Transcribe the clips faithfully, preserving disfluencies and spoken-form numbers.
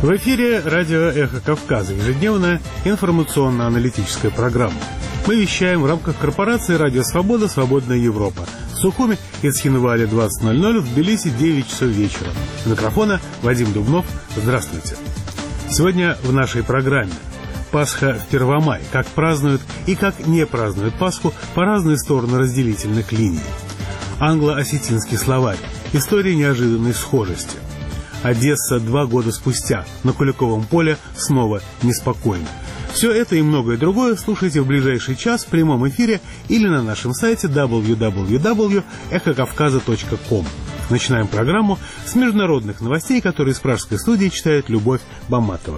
В эфире радио «Эхо Кавказа», ежедневная информационно-аналитическая программа. Мы вещаем в рамках корпорации «Радио Свобода. Свободная Европа». В Сухуми и Цхинвале двадцать ноль ноль, в Тбилиси девять часов вечера. У микрофона Вадим Дубнов. Здравствуйте. Сегодня в нашей программе Пасха в Первомай. Как празднуют и как не празднуют Пасху по разные стороны разделительных линий. Англо-осетинский словарь. История неожиданной схожести. Одесса два года спустя. На Куликовом поле снова неспокойно. Все это и многое другое слушайте в ближайший час в прямом эфире или на нашем сайте дабл ю дабл ю дабл ю точка эхо кавказа точка ком. Начинаем программу с международных новостей, которые из пражской студии читает Любовь Баматова.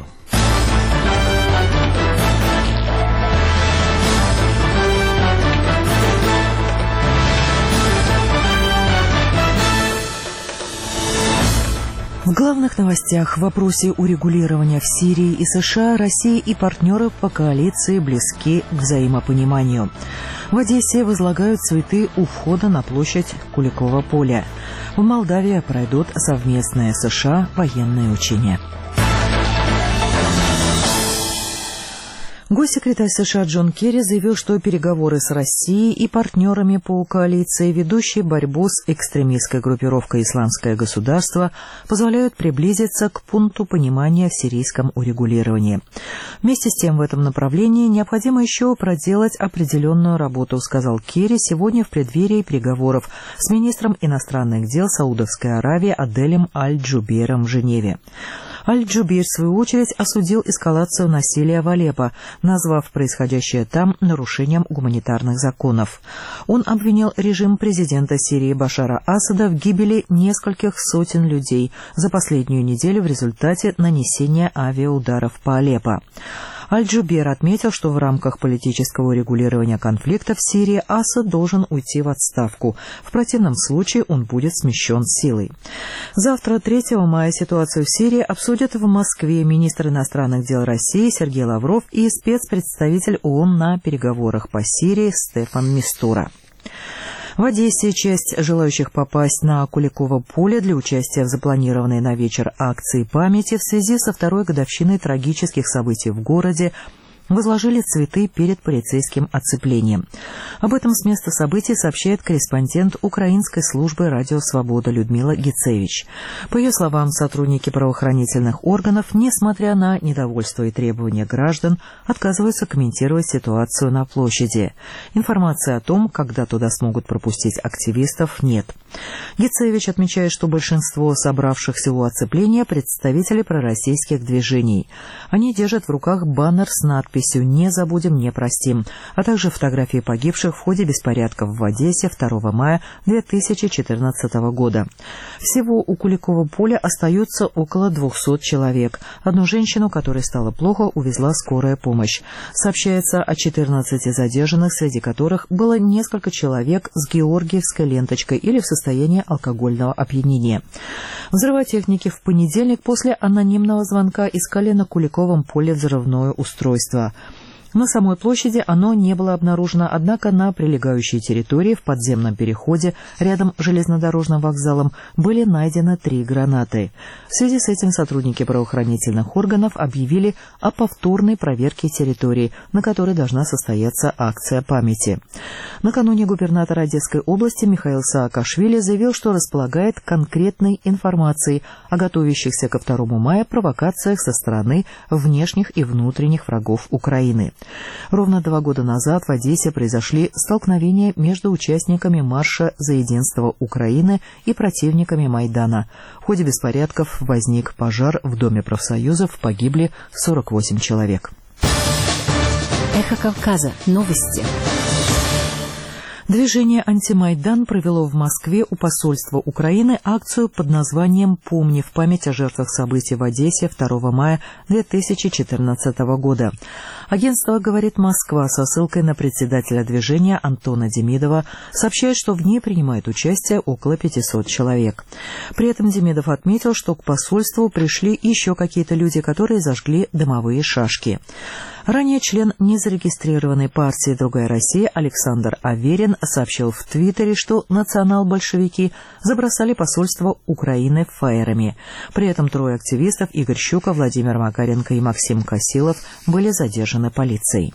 В главных новостях: в вопросе урегулирования в Сирии и США Россия и партнеры по коалиции близки к взаимопониманию. В Одессе возлагают цветы у входа на площадь Куликового поля. В Молдавии пройдут совместные США военные учения. Госсекретарь США Джон Керри заявил, что переговоры с Россией и партнерами по коалиции, ведущей борьбу с экстремистской группировкой «Исламское государство», позволяют приблизиться к пункту понимания в сирийском урегулировании. Вместе с тем в этом направлении необходимо еще проделать определенную работу, сказал Керри сегодня в преддверии переговоров с министром иностранных дел Саудовской Аравии Аделем Аль-Джубейром в Женеве. Аль-Джубейр, в свою очередь, осудил эскалацию насилия в Алеппо, назвав происходящее там нарушением гуманитарных законов. Он обвинил режим президента Сирии Башара Асада в гибели нескольких сотен людей за последнюю неделю в результате нанесения авиаударов по Алеппо. Аль-Джубейр отметил, что в рамках политического урегулирования конфликта в Сирии Асад должен уйти в отставку. В противном случае он будет смещен силой. Завтра, третьего мая, ситуацию в Сирии обсудят в Москве министр иностранных дел России Сергей Лавров и спецпредставитель ООН на переговорах по Сирии Стефан Мистура. В Одессе часть желающих попасть на Куликово поле для участия в запланированной на вечер акции памяти в связи со второй годовщиной трагических событий в городе возложили цветы перед полицейским оцеплением. Об этом с места событий сообщает корреспондент украинской службы «Радио Свобода» Людмила Гицевич. По ее словам, сотрудники правоохранительных органов, несмотря на недовольство и требования граждан, отказываются комментировать ситуацию на площади. Информации о том, когда туда смогут пропустить активистов, нет. Гицевич отмечает, что большинство собравшихся у оцепления – представители пророссийских движений. Они держат в руках баннер с надписью «Не забудем, не простим», а также фотографии погибших в ходе беспорядков в Одессе второго мая две тысячи четырнадцатого года. Всего у Куликового поля остается около двухсот человек. Одну женщину, которой стало плохо, увезла скорая помощь. Сообщается о четырнадцати задержанных, среди которых было несколько человек с георгиевской ленточкой или в состоянии алкогольного опьянения. Взрывотехники в понедельник после анонимного звонка искали на Куликовом поле взрывное устройство. На самой площади оно не было обнаружено, однако на прилегающей территории в подземном переходе рядом с железнодорожным вокзалом были найдены три гранаты. В связи с этим сотрудники правоохранительных органов объявили о повторной проверке территории, на которой должна состояться акция памяти. Накануне губернатор Одесской области Михаил Саакашвили заявил, что располагает конкретной информацией о готовящихся ко второму мая провокациях со стороны внешних и внутренних врагов Украины. Ровно два года назад в Одессе произошли столкновения между участниками марша за единство Украины и противниками Майдана. В ходе беспорядков возник пожар в Доме профсоюзов, погибли сорок восемь человек. Эхо Кавказа. Новости. Движение «Антимайдан» провело в Москве у посольства Украины акцию под названием «Помни в память о жертвах событий в Одессе второго мая две тысячи четырнадцатого года». Агентство «Говорит Москва» со ссылкой на председателя движения Антона Демидова сообщает, что в ней принимает участие около пятисот человек. При этом Демидов отметил, что к посольству пришли еще какие-то люди, которые зажгли дымовые шашки. Ранее член незарегистрированной партии «Другая Россия» Александр Аверин сообщил в Твиттере, что национал-большевики забросали посольство Украины фаерами. При этом трое активистов Игорь Щука, Владимир Макаренко и Максим Косилов были задержаны полицией.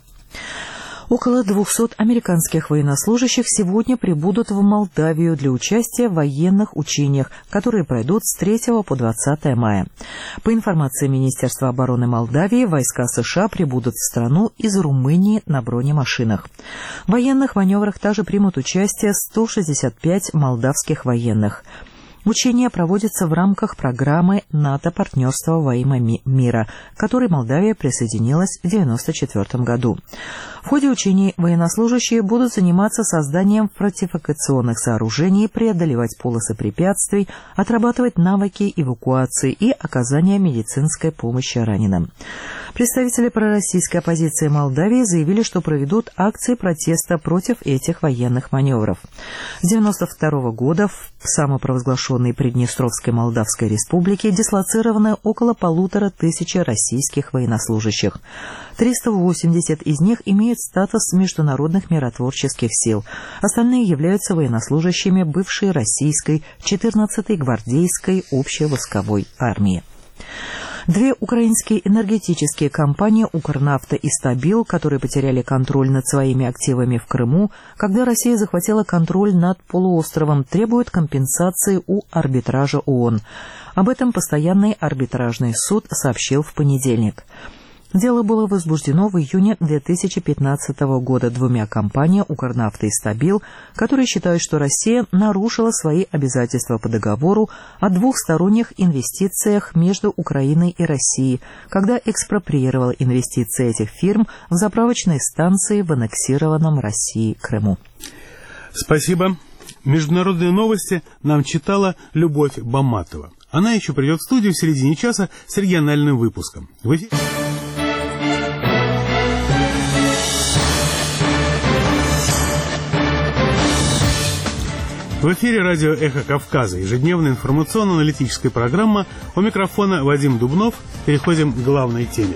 Около двухсот американских военнослужащих сегодня прибудут в Молдавию для участия в военных учениях, которые пройдут с третьего по двадцатое мая. По информации Министерства обороны Молдавии, войска США прибудут в страну из Румынии на бронемашинах. В военных маневрах также примут участие сто шестьдесят пять молдавских военных. Учения проводятся в рамках программы НАТО «Партнерство во имя мира», к которой Молдавия присоединилась в девяносто четвёртом году. В ходе учений военнослужащие будут заниматься созданием фортификационных сооружений, преодолевать полосы препятствий, отрабатывать навыки эвакуации и оказания медицинской помощи раненым. Представители пророссийской оппозиции Молдавии заявили, что проведут акции протеста против этих военных маневров. С девяносто второго года в самопровозглашенной Приднестровской Молдавской Республике дислоцированы около полутора тысячи российских военнослужащих. триста восемьдесят из них имеют статус международных миротворческих сил. Остальные являются военнослужащими бывшей российской четырнадцатой гвардейской общевойсковой армии. Две украинские энергетические компании «Укрнафта» и «Стабил», которые потеряли контроль над своими активами в Крыму, когда Россия захватила контроль над полуостровом, требуют компенсации у арбитража ООН. Об этом постоянный арбитражный суд сообщил в понедельник. Дело было возбуждено в июне две тысячи пятнадцатого года двумя компаниями «Укрнафта» и «Стабил», которые считают, что Россия нарушила свои обязательства по договору о двухсторонних инвестициях между Украиной и Россией, когда экспроприировала инвестиции этих фирм в заправочные станции в аннексированном Россией Крыму. Спасибо. Международные новости нам читала Любовь Баматова. Она еще придет в студию в середине часа с региональным выпуском. В эфире... В эфире радио «Эхо Кавказа», ежедневная информационно-аналитическая программа. У микрофона Вадим Дубнов. Переходим к главной теме.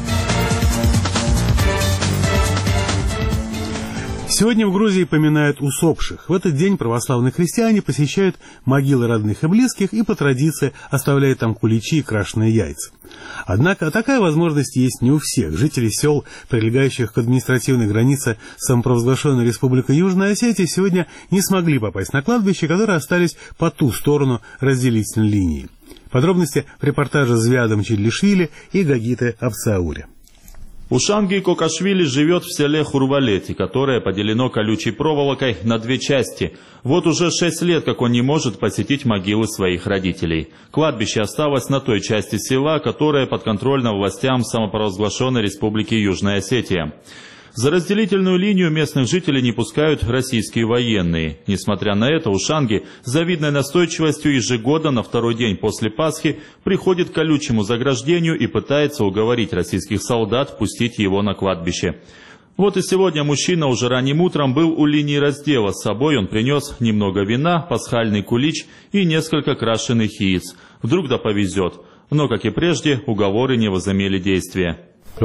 Сегодня в Грузии поминают усопших. В этот день православные христиане посещают могилы родных и близких и по традиции оставляют там куличи и крашеные яйца. Однако такая возможность есть не у всех. Жители сел, прилегающих к административной границе самопровозглашенной Республикой Южная Осетия, сегодня не смогли попасть на кладбище, которые остались по ту сторону разделительной линии. Подробности в репортаже Звядом Чидлишвили и Гагиты Абсаури. Ушанги Кокашвили живет в селе Хурвалети, которое поделено колючей проволокой на две части. Вот уже шесть лет, как он не может посетить могилы своих родителей. Кладбище осталось на той части села, которая подконтрольна властям самопровозглашенной Республики Южная Осетия. За разделительную линию местных жителей не пускают российские военные. Несмотря на это, Ушанги с завидной настойчивостью ежегодно на второй день после Пасхи приходит к колючему заграждению и пытается уговорить российских солдат пустить его на кладбище. Вот и сегодня мужчина уже ранним утром был у линии раздела. С собой он принес немного вина, пасхальный кулич и несколько крашеных яиц. Вдруг да повезет. Но, как и прежде, уговоры не возымели действия.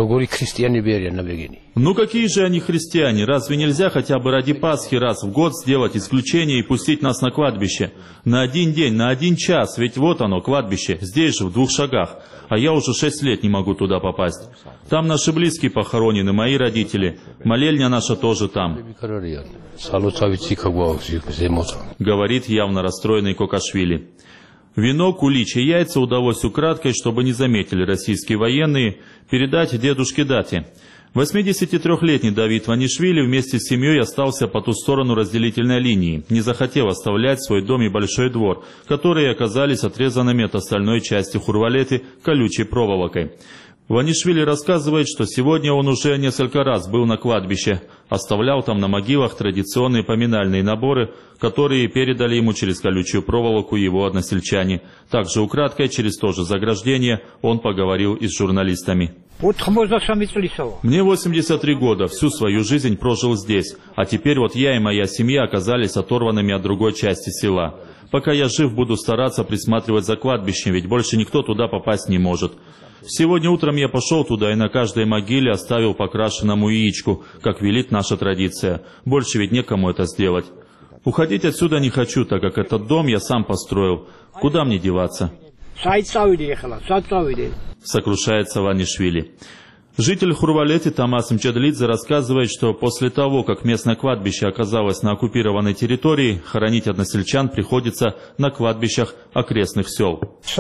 Ну какие же они христиане? Разве нельзя хотя бы ради Пасхи раз в год сделать исключение и пустить нас на кладбище? На один день, на один час, ведь вот оно, кладбище, здесь же, в двух шагах. А я уже шесть лет не могу туда попасть. Там наши близкие похоронены, мои родители. Молельня наша тоже там. Говорит явно расстроенный Кокашвили. Вино, кулич и яйца удалось украдкой, чтобы не заметили российские военные, передать дедушке Дате. восьмидесятитрёхлетний Давид Ванишвили вместе с семьей остался по ту сторону разделительной линии, не захотел оставлять свой дом и большой двор, которые оказались отрезанными от остальной части Хурвалеты колючей проволокой. Ванишвили рассказывает, что сегодня он уже несколько раз был на кладбище, оставлял там на могилах традиционные поминальные наборы, которые передали ему через колючую проволоку его односельчане. Также украдкой через то же заграждение он поговорил и с журналистами. Мне восемьдесят три года, всю свою жизнь прожил здесь, а теперь вот я и моя семья оказались оторванными от другой части села. Пока я жив, буду стараться присматривать за кладбищем, ведь больше никто туда попасть не может. Сегодня утром я пошел туда и на каждой могиле оставил покрашенному яичку, как велит наша традиция. Больше ведь некому это сделать. Уходить отсюда не хочу, так как этот дом я сам построил. Куда мне деваться? Сокрушается Ванишвили. Житель Хурвалети Тамас Мчедлидзе рассказывает, что после того, как местное кладбище оказалось на оккупированной территории, хоронить односельчан приходится на кладбищах окрестных сел.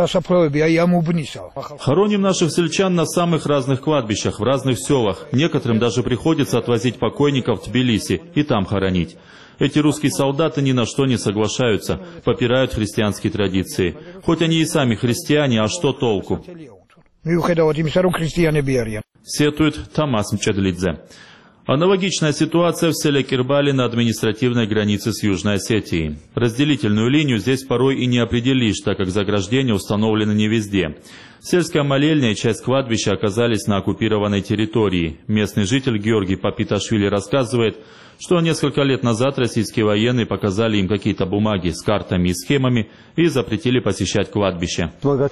Хороним наших сельчан на самых разных кладбищах, в разных селах. Некоторым даже приходится отвозить покойников в Тбилиси и там хоронить. Эти русские солдаты ни на что не соглашаются, попирают христианские традиции. Хоть они и сами христиане, а что толку? Сетует Тамас Мчедлидзе. Аналогичная ситуация в селе Кирбали на административной границе с Южной Осетией. Разделительную линию здесь порой и не определишь, так как заграждения установлены не везде. Сельская молельня и часть кладбища оказались на оккупированной территории. Местный житель Георгий Папиташвили рассказывает, что несколько лет назад российские военные показали им какие-то бумаги с картами и схемами и запретили посещать кладбище.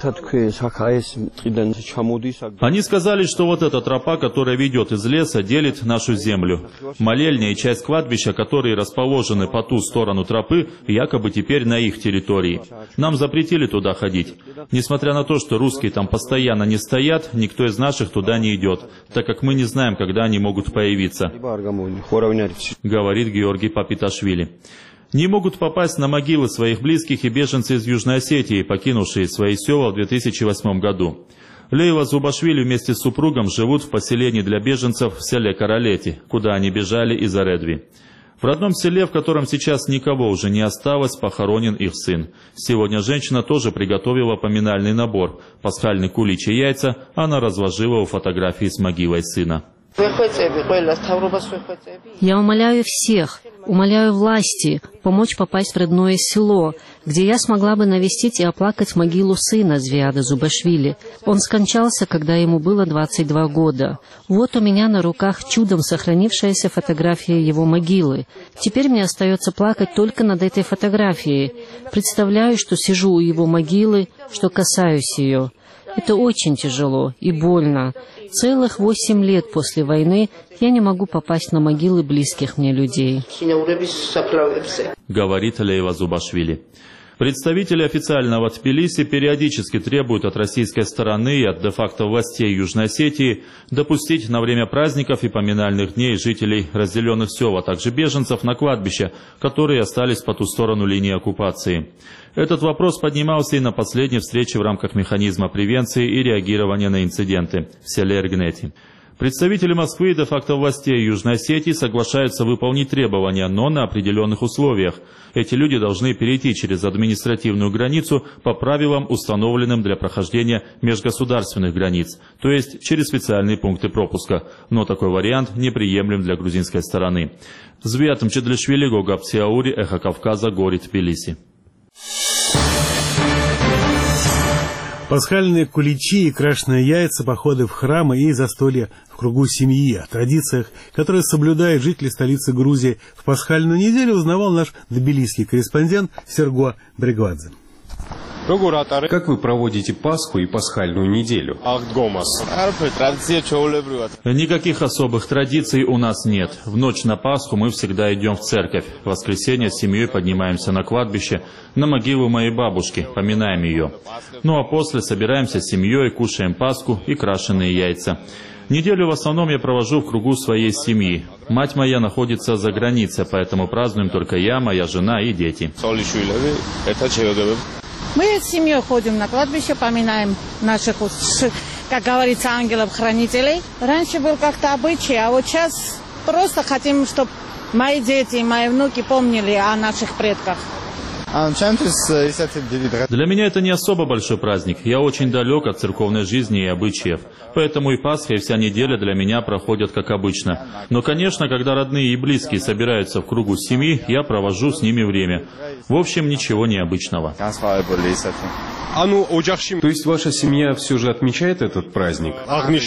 Они сказали, что вот эта тропа, которая ведет из леса, делит нашу землю. Молельня и часть кладбища, которые расположены по ту сторону тропы, якобы теперь на их территории. Нам запретили туда ходить. Несмотря на то, что русские там постоянно не стоят, никто из наших туда не идет, так как мы не знаем, когда они могут появиться. Говорит Георгий Папиташвили. Не могут попасть на могилы своих близких и беженцы из Южной Осетии, покинувшие свои села в две тысячи восьмом году. Лейла Зубашвили вместе с супругом живут в поселении для беженцев в селе Каралети, куда они бежали из Аредви. В родном селе, в котором сейчас никого уже не осталось, похоронен их сын. Сегодня женщина тоже приготовила поминальный набор. Пасхальный кулич и яйца она разложила у фотографии с могилой сына. Я умоляю всех, умоляю власти помочь попасть в родное село, где я смогла бы навестить и оплакать могилу сына Звиада Зубашвили. Он скончался, когда ему было двадцать два года. Вот у меня на руках чудом сохранившаяся фотография его могилы. Теперь мне остается плакать только над этой фотографией. Представляю, что сижу у его могилы, что касаюсь ее. Это очень тяжело и больно. Целых восемь лет после войны я не могу попасть на могилы близких мне людей. Говорит Лейла Зубашвили. Представители официального Тбилиси периодически требуют от российской стороны и от де-факто властей Южной Осетии допустить на время праздников и поминальных дней жителей разделенных сел, а также беженцев на кладбища, которые остались по ту сторону линии оккупации. Этот вопрос поднимался и на последней встрече в рамках механизма превенции и реагирования на инциденты в селе Эргнети. Представители Москвы и де-факто властей Южной Осетии соглашаются выполнить требования, но на определенных условиях. Эти люди должны перейти через административную границу по правилам, установленным для прохождения межгосударственных границ, то есть через специальные пункты пропуска. Но такой вариант неприемлем для грузинской стороны. Звиат Мчедлишвили, Гога Псиаури, Эхо Кавказа, Гори, Тбилиси. Пасхальные куличи и крашеные яйца, походы в храмы и застолья в кругу семьи. О традициях, которые соблюдают жители столицы Грузии в пасхальную неделю, узнавал наш тбилисский корреспондент Серго Бригвадзе. Как вы проводите Пасху и пасхальную неделю? Никаких особых традиций у нас нет. В ночь на Пасху мы всегда идем в церковь. В воскресенье с семьей поднимаемся на кладбище, на могилу моей бабушки, поминаем ее. Ну а после собираемся с семьей, кушаем Пасху и крашеные яйца. Неделю в основном я провожу в кругу своей семьи. Мать моя находится за границей, поэтому празднуем только я, моя жена и дети. Мы с семьей ходим на кладбище, поминаем наших, как говорится, ангелов-хранителей. Раньше был как-то обычай, а вот сейчас просто хотим, чтобы мои дети и мои внуки помнили о наших предках. Для меня это не особо большой праздник. Я очень далек от церковной жизни и обычаев. Поэтому и Пасха, и вся неделя для меня проходят как обычно. Но, конечно, когда родные и близкие собираются в кругу семьи, я провожу с ними время. В общем, ничего необычного. То есть ваша семья все же отмечает этот праздник?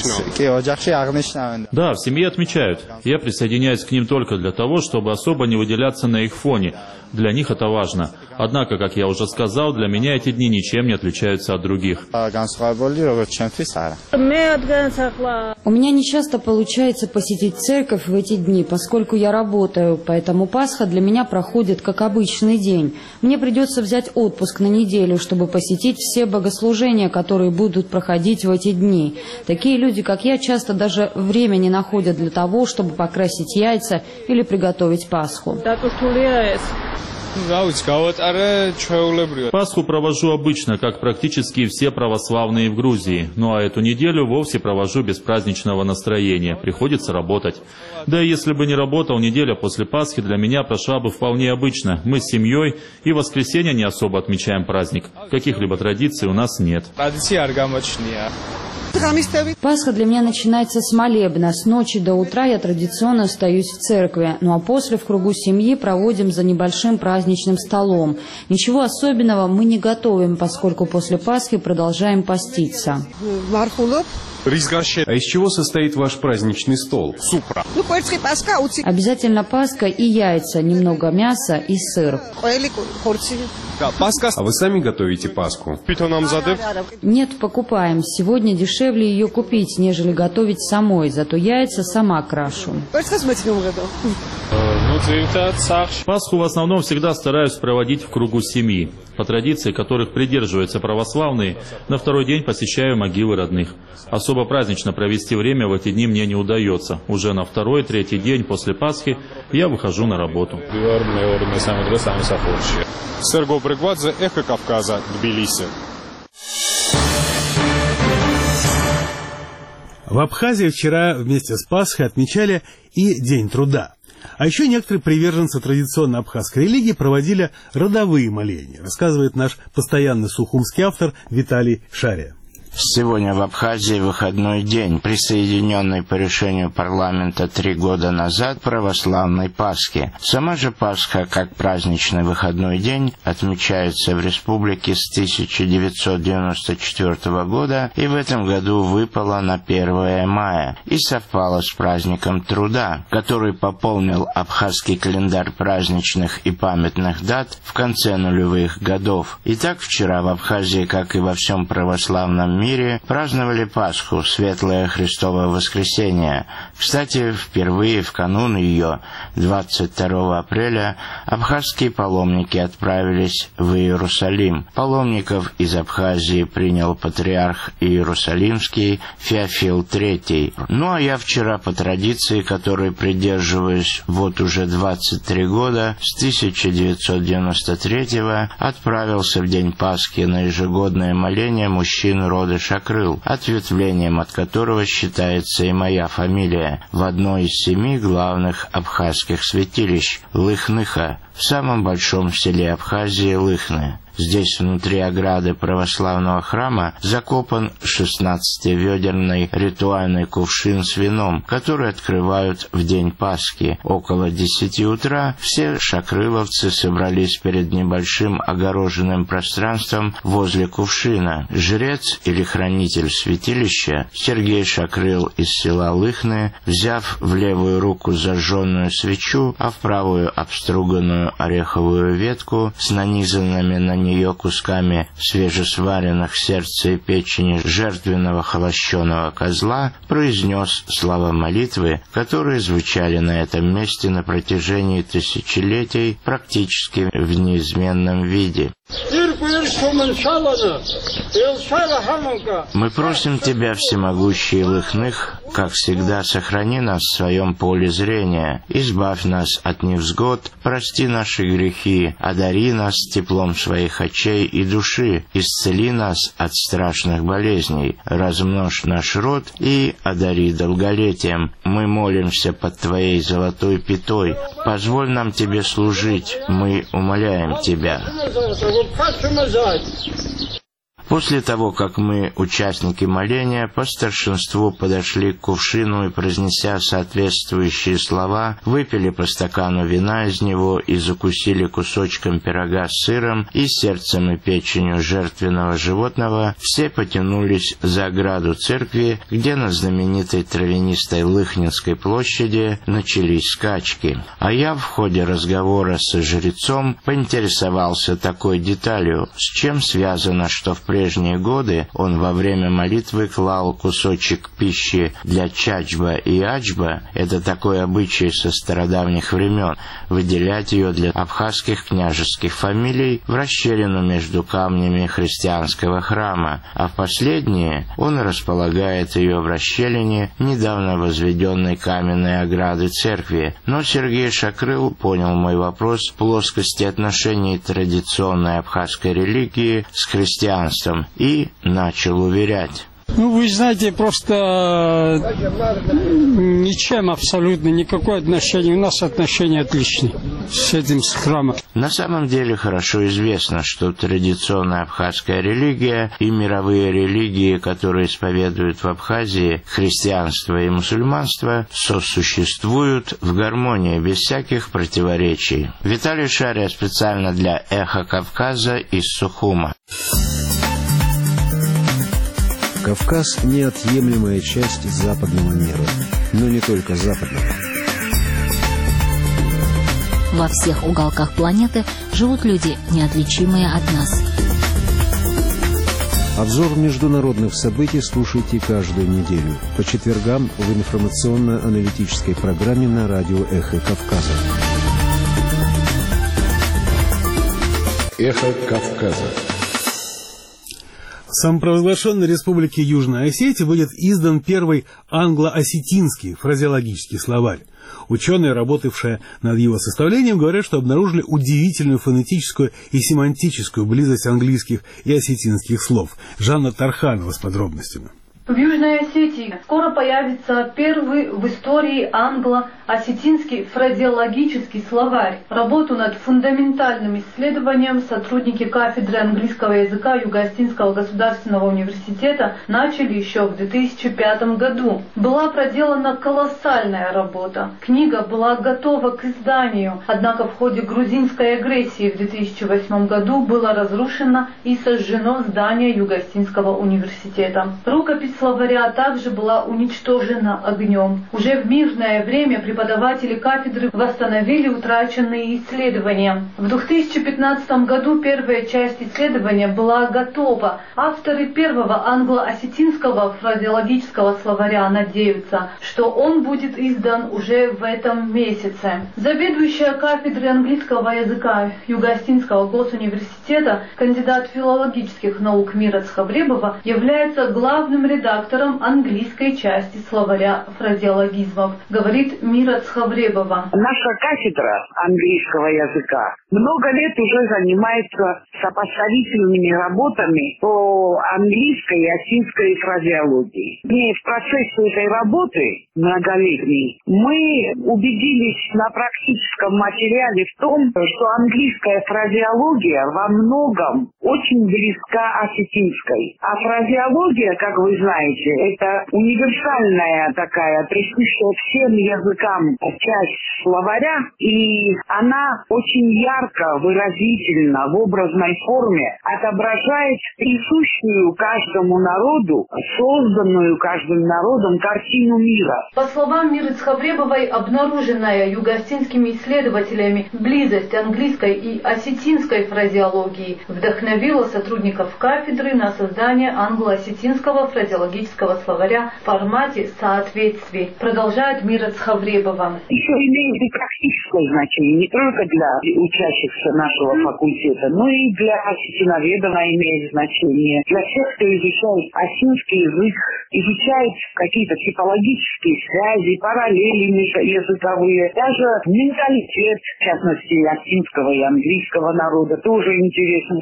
Да, в семье отмечают. Я присоединяюсь к ним только для того, чтобы особо не выделяться на их фоне. Для них это важно. Однако, как я уже сказал, для меня эти дни ничем не отличаются от других. У меня не часто получается посетить церковь в эти дни, поскольку я работаю, поэтому Пасха для меня проходит как обычный день. Мне придется взять отпуск на неделю, чтобы посетить все богослужения, которые будут проходить в эти дни. Такие люди, как я, часто даже время не находят для того, чтобы покрасить яйца или приготовить Пасху. Пасху провожу обычно, как практически все православные в Грузии. Ну а эту неделю вовсе провожу без праздничного настроения. Приходится работать. Да и если бы не работал, неделя после Пасхи для меня прошла бы вполне обычно. Мы с семьей и в воскресенье не особо отмечаем праздник. Каких-либо традиций у нас нет. Пасха для меня начинается с молебна. С ночи до утра я традиционно остаюсь в церкви. Ну а после в кругу семьи проводим за небольшим праздничным столом. Ничего особенного мы не готовим, поскольку после Пасхи продолжаем поститься. А из чего состоит ваш праздничный стол? Обязательно Пасха и яйца, немного мяса и сыр. А вы сами готовите Пасху? Нет, покупаем. Сегодня дешевле ее купить, нежели готовить самой. Зато яйца сама крашу. Пасху в основном всегда стараюсь проводить в кругу семьи. По традиции, которых придерживаются православные, на второй день посещаю могилы родных. Особо празднично провести время в эти дни мне не удается. Уже на второй, третий день после Пасхи я выхожу на работу. Серго Бригвадзе, Эхо Кавказа, Тбилиси. В Абхазии вчера вместе с Пасхой отмечали и День труда. А еще некоторые приверженцы традиционной абхазской религии проводили родовые моления, рассказывает наш постоянный сухумский автор Виталий Шария. Сегодня в Абхазии выходной день, присоединенный по решению парламента три года назад православной Пасхи. Сама же Пасха, как праздничный выходной день, отмечается в республике с тысяча девятьсот девяносто четвёртого года и в этом году выпала на первое мая и совпала с праздником труда, который пополнил абхазский календарь праздничных и памятных дат в конце нулевых годов. Итак, вчера в Абхазии, как и во всем православном мире, мире праздновали Пасху, Светлое Христово Воскресение. Кстати, впервые в канун ее, двадцать второго апреля, абхазские паломники отправились в Иерусалим. Паломников из Абхазии принял патриарх Иерусалимский Феофил третий. Ну а я вчера, по традиции, которой придерживаюсь вот уже двадцать три года, с тысяча девятьсот девяносто третьего, отправился в день Пасхи на ежегодное моление мужчин рода Шакрыл, ответвлением от которого считается и моя фамилия, в одно из семи главных абхазских святилищ – Лыхныха, в самом большом селе Абхазии Лыхны. Здесь, внутри ограды православного храма, закопан шестнадцативедерный ритуальный кувшин с вином, который открывают в день Пасхи. Около десяти утра все шакрыловцы собрались перед небольшим огороженным пространством возле кувшина. Жрец или хранитель святилища Сергей Шакрыл из села Лыхны, взяв в левую руку зажженную свечу, а в правую обструганную ореховую ветку с нанизанными на нее кусками свежесваренных сердца и печени жертвенного холощеного козла, произнес слова молитвы, которые звучали на этом месте на протяжении тысячелетий практически в неизменном виде. Мы просим Тебя, всемогущий Лыхных, как всегда, сохрани нас в своем поле зрения, избавь нас от невзгод, прости наши грехи, одари нас теплом своих очей и души, исцели нас от страшных болезней, размножь наш род и одари долголетием. Мы молимся под Твоей золотой пятой, позволь нам тебе служить, мы умоляем тебя». После того, как мы, участники моления, по старшинству подошли к кувшину и, произнеся соответствующие слова, выпили по стакану вина из него и закусили кусочком пирога с сыром и сердцем и печенью жертвенного животного, все потянулись за ограду церкви, где на знаменитой травянистой Лыхнинской площади начались скачки. А я в ходе разговора со жрецом поинтересовался такой деталью, с чем связано, что в В прежние годы он во время молитвы клал кусочек пищи для чачба и ачба, это такой обычай со стародавних времен, выделять ее для абхазских княжеских фамилий в расщелину между камнями христианского храма, а в последние он располагает ее в расщелине недавно возведенной каменной ограды церкви. Но Сергей Шакрыл понял мой вопрос в плоскости отношений традиционной абхазской религии с христианством и начал уверять. Ну, вы знаете, просто ничем абсолютно, никакое отношение. У нас отношения отличные с этим с храмом. На самом деле хорошо известно, что традиционная абхазская религия и мировые религии, которые исповедуют в Абхазии христианство и мусульманство, сосуществуют в гармонии, без всяких противоречий. Виталий Шария специально для «Эхо Кавказа» из Сухума. Кавказ – неотъемлемая часть западного мира, но не только западного. Во всех уголках планеты живут люди, неотличимые от нас. Обзор международных событий слушайте каждую неделю по четвергам в информационно-аналитической программе на радио «Эхо Кавказа». «Эхо Кавказа». В самопровозглашенной республике Южная Осетия будет издан первый англо-осетинский фразеологический словарь. Ученые, работавшие над его составлением, говорят, что обнаружили удивительную фонетическую и семантическую близость английских и осетинских слов. Жанна Тарханова с подробностями. В Южной Осетии скоро появится первый в истории англо-осетинский фразеологический словарь. Работу над фундаментальным исследованием сотрудники кафедры английского языка Юго-Осетинского государственного университета начали еще в две тысячи пятом году. Была проделана колоссальная работа. Книга была готова к изданию, однако в ходе грузинской агрессии в две тысячи восьмом году было разрушено и сожжено здание Юго-Осетинского университета. Рукопись словаря также была уничтожена огнем. Уже в мирное время преподаватели кафедры восстановили утраченные исследования. В две тысячи пятнадцатом году первая часть исследования была готова. Авторы первого англо-осетинского фразеологического словаря надеются, что он будет издан уже в этом месяце. Заведующая кафедрой английского языка Юго-Осетинского госуниверситета, кандидат филологических наук Мират Схавребова, является главным редактором редактором английской части словаря фразеологизмов, говорит Мират Схавребова. Наша кафедра английского языка много лет уже занимается сопоставительными работами по английской и осетинской фразеологии. И в процессе этой работы многолетней мы убедились на практическом материале в том, что английская фразеология во многом очень близка осетинской. А фразеология, как вы знаете, это универсальная такая, присущая всем языкам часть словаря, и она очень ярко, выразительно, в образной форме отображает присущую каждому народу, созданную каждым народом картину мира. По словам Мират Схавребовой, обнаруженная юго-осетинскими исследователями близость английской и осетинской фразеологии вдохновила сотрудников кафедры на создание англо-осетинского фразеологического словаря в формате соответствий, продолжает Мират Схавребова. Еще имеет и практическое значение не только для учащихся нашего факультета, но и для осетиноведов имеет значение. Для всех, кто изучает осетинский язык, изучает какие-то типологические связи, параллели языковые, даже менталитет, в частности, осетинского и английского народа, тоже интересно с этой точки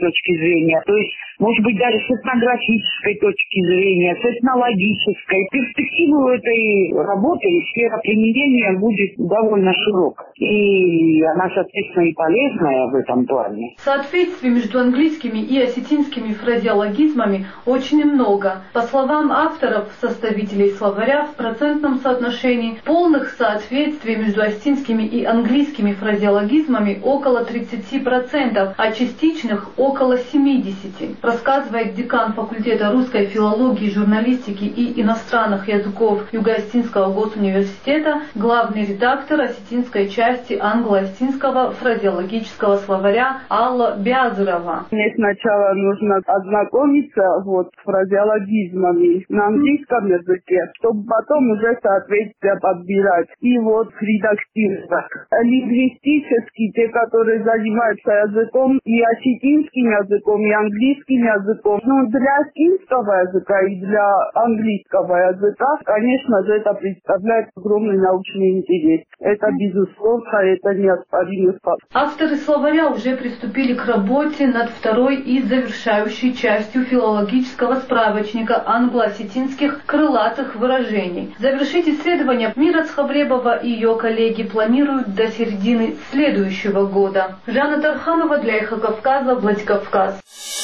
точки зрения, то есть, может быть, даже с этнографической точки зрения, с этнологической. Перспективу этой работы и сфера применения будет довольно широкая. И она, соответственно, и полезная в этом плане. Соответствий между английскими и осетинскими фразеологизмами очень много. По словам авторов, составителей словаря, в процентном соотношении полных соответствий между осетинскими и английскими фразеологизмами около тридцати процентов, а частичных около семидесяти процентов. Рассказывает декан факультета русской филологии, журналистики и иностранных языков Юго-Осетинского госуниверситета, главный редактор осетинской части англо-осетинского фразеологического словаря Алла Бязырова. Мне сначала нужно ознакомиться вот, с фразеологизмами на английском языке, чтобы потом уже соответствие подбирать и вот редактировать. Лингвистически те, которые занимаются языком, и осетинским языком, и английским языком. Ну, для осетинского языка и для английского языка, конечно же, это представляет огромный научный интерес. Это безусловно, это неоспоримый факт. Авторы словаря уже приступили к работе над второй и завершающей частью филологического справочника англо-осетинских крылатых выражений. Завершить исследование Мира Цхавребова и ее коллеги планируют до середины следующего года. Жанна Тарханова для Эхо Кавказа, Владикавказ.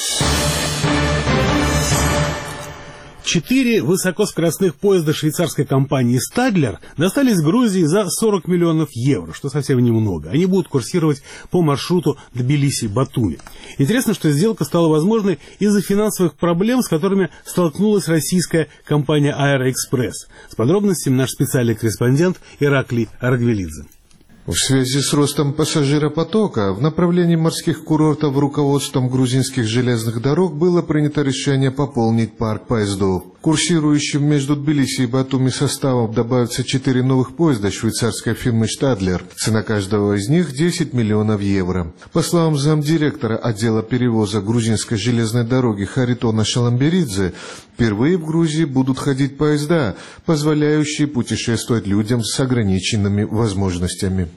Четыре высокоскоростных поезда швейцарской компании «Стадлер» достались Грузии за сорок миллионов евро, что совсем немного. Они будут курсировать по маршруту Тбилиси-Батуми. Интересно, что сделка стала возможной из-за финансовых проблем, с которыми столкнулась российская компания «Аэроэкспресс». С подробностями наш специальный корреспондент Ираклий Аргвелидзе. В связи с ростом пассажиропотока в направлении морских курортов руководством грузинских железных дорог было принято решение пополнить парк поездов. Курсирующим между Тбилиси и Батуми составом добавятся четыре новых поезда швейцарской фирмы «Штадлер». Цена каждого из них десять миллионов евро. По словам замдиректора отдела перевоза грузинской железной дороги Харитона Шаламберидзе, впервые в Грузии будут ходить поезда, позволяющие путешествовать людям с ограниченными возможностями.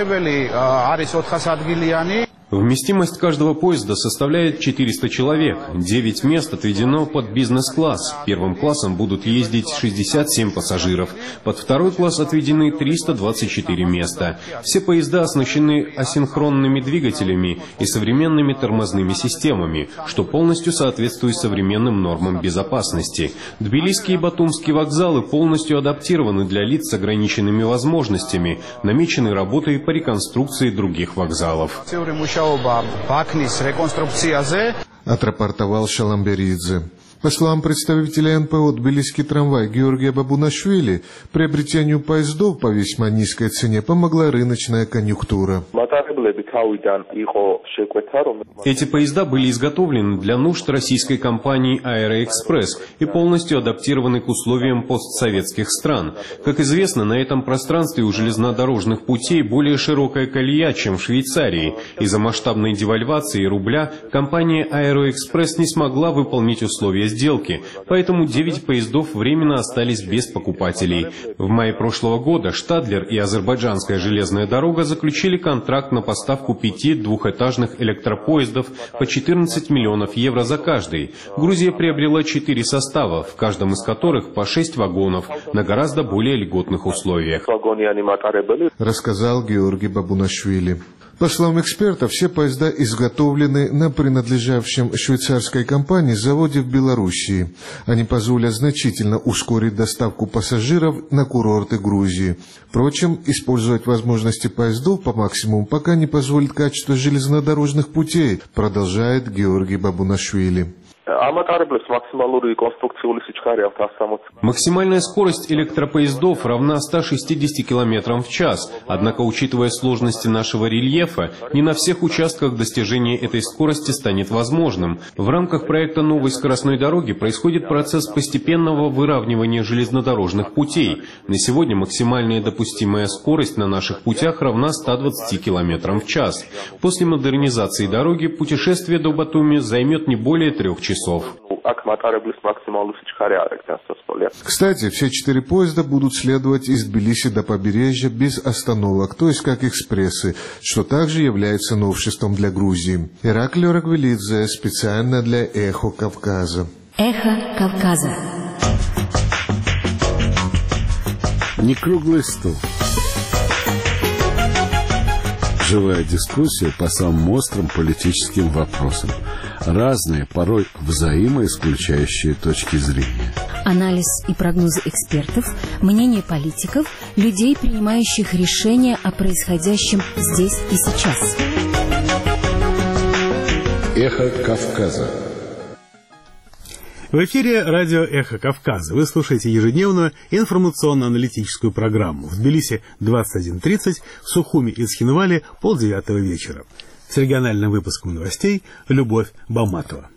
Вместимость каждого поезда составляет четыреста человек. девять мест отведено под бизнес-класс. Первым классом будут ездить шестьдесят семь пассажиров. Под второй класс отведены триста двадцать четыре места. Все поезда оснащены асинхронными двигателями и современными тормозными системами, что полностью соответствует современным нормам безопасности. Тбилисские и батумские вокзалы полностью адаптированы для лиц с ограниченными возможностями, намечены работы по реконструкции других вокзалов. Отрапортовал Шаламберидзе. По словам представителя эн пэ о «Тбилисский трамвай» Георгия Бабунашвили, приобретению поездов по весьма низкой цене помогла рыночная конъюнктура. Эти поезда были изготовлены для нужд российской компании «Аэроэкспресс» и полностью адаптированы к условиям постсоветских стран. Как известно, на этом пространстве у железнодорожных путей более широкая колея, чем в Швейцарии. Из-за масштабной девальвации рубля компания «Аэроэкспресс» не смогла выполнить условия сделки, поэтому девять поездов временно остались без покупателей. В мае прошлого года «Штадлер» и азербайджанская железная дорога заключили контракт на поставку пяти двухэтажных электропоездов по четырнадцать миллионов евро за каждый. Грузия приобрела четыре состава, в каждом из которых по шесть вагонов, на гораздо более льготных условиях. Рассказал Георгий Бабунашвили. По словам экспертов, все поезда изготовлены на принадлежавшем швейцарской компании заводе в Белоруссии. Они позволят значительно ускорить доставку пассажиров на курорты Грузии. Впрочем, использовать возможности поездов по максимуму пока не позволит качество железнодорожных путей, продолжает Георгий Бабунашвили. Максимальная скорость электропоездов равна ста шестидесяти километрам в час. Однако, учитывая сложности нашего рельефа, не на всех участках достижение этой скорости станет возможным. В рамках проекта новой скоростной дороги происходит процесс постепенного выравнивания железнодорожных путей. На сегодня максимальная допустимая скорость на наших путях равна ста двадцати километрам в час. После модернизации дороги путешествие до Батуми займет не более трех часов. Кстати, все четыре поезда будут следовать из Тбилиси до побережья без остановок, то есть как экспрессы, что также является новшеством для Грузии. Ираклий Ораквилидзе, специально для «Эхо Кавказа». Эхо Кавказа. Не круглый стол. Живая дискуссия по самым острым политическим вопросам. Разные, порой взаимоисключающие точки зрения. Анализ и прогнозы экспертов, мнение политиков, людей, принимающих решения о происходящем здесь и сейчас. Эхо Кавказа. В эфире радио «Эхо Кавказа». Вы слушаете ежедневную информационно-аналитическую программу. В Тбилиси двадцать один тридцать, в Сухуми и Цхинвале полдевятого вечера. С региональным выпуском новостей Любовь Баматова.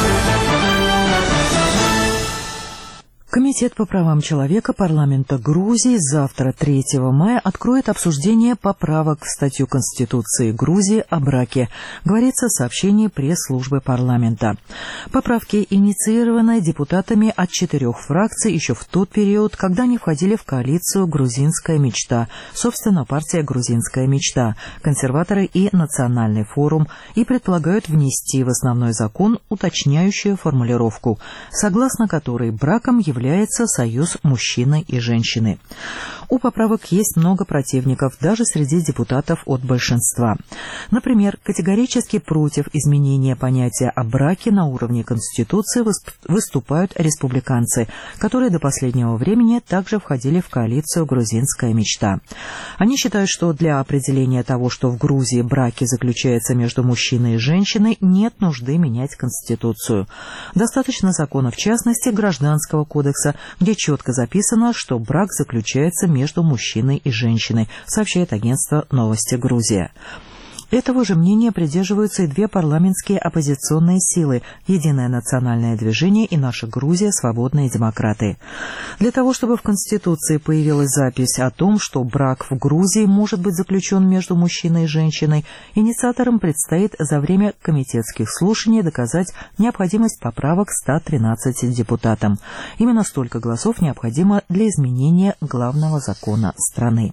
Комитет по правам человека парламента Грузии завтра, третьего мая, откроет обсуждение поправок в статью Конституции Грузии о браке, говорится в сообщении пресс-службы парламента. Поправки инициированы депутатами от четырех фракций еще в тот период, когда они входили в коалицию «Грузинская мечта», собственно, партия «Грузинская мечта», консерваторы и Национальный форум, и предполагают внести в основной закон уточняющую формулировку, согласно которой браком является является союз мужчины и женщины. У поправок есть много противников, даже среди депутатов от большинства. Например, категорически против изменения понятия о браке на уровне Конституции выступают республиканцы, которые до последнего времени также входили в коалицию «Грузинская мечта». Они считают, что для определения того, что в Грузии браки заключаются между мужчиной и женщиной, нет нужды менять Конституцию. Достаточно закона, в частности, Гражданского кодекса, где четко записано, что брак заключается между мужчиной и женщиной, сообщает агентство «Новости Грузия». Этого же мнения придерживаются и две парламентские оппозиционные силы «Единое национальное движение» и «Наша Грузия. Свободные демократы». Для того, чтобы в Конституции появилась запись о том, что брак в Грузии может быть заключен между мужчиной и женщиной, инициаторам предстоит за время комитетских слушаний доказать необходимость поправок ста тринадцати депутатам. Именно столько голосов необходимо для изменения главного закона страны.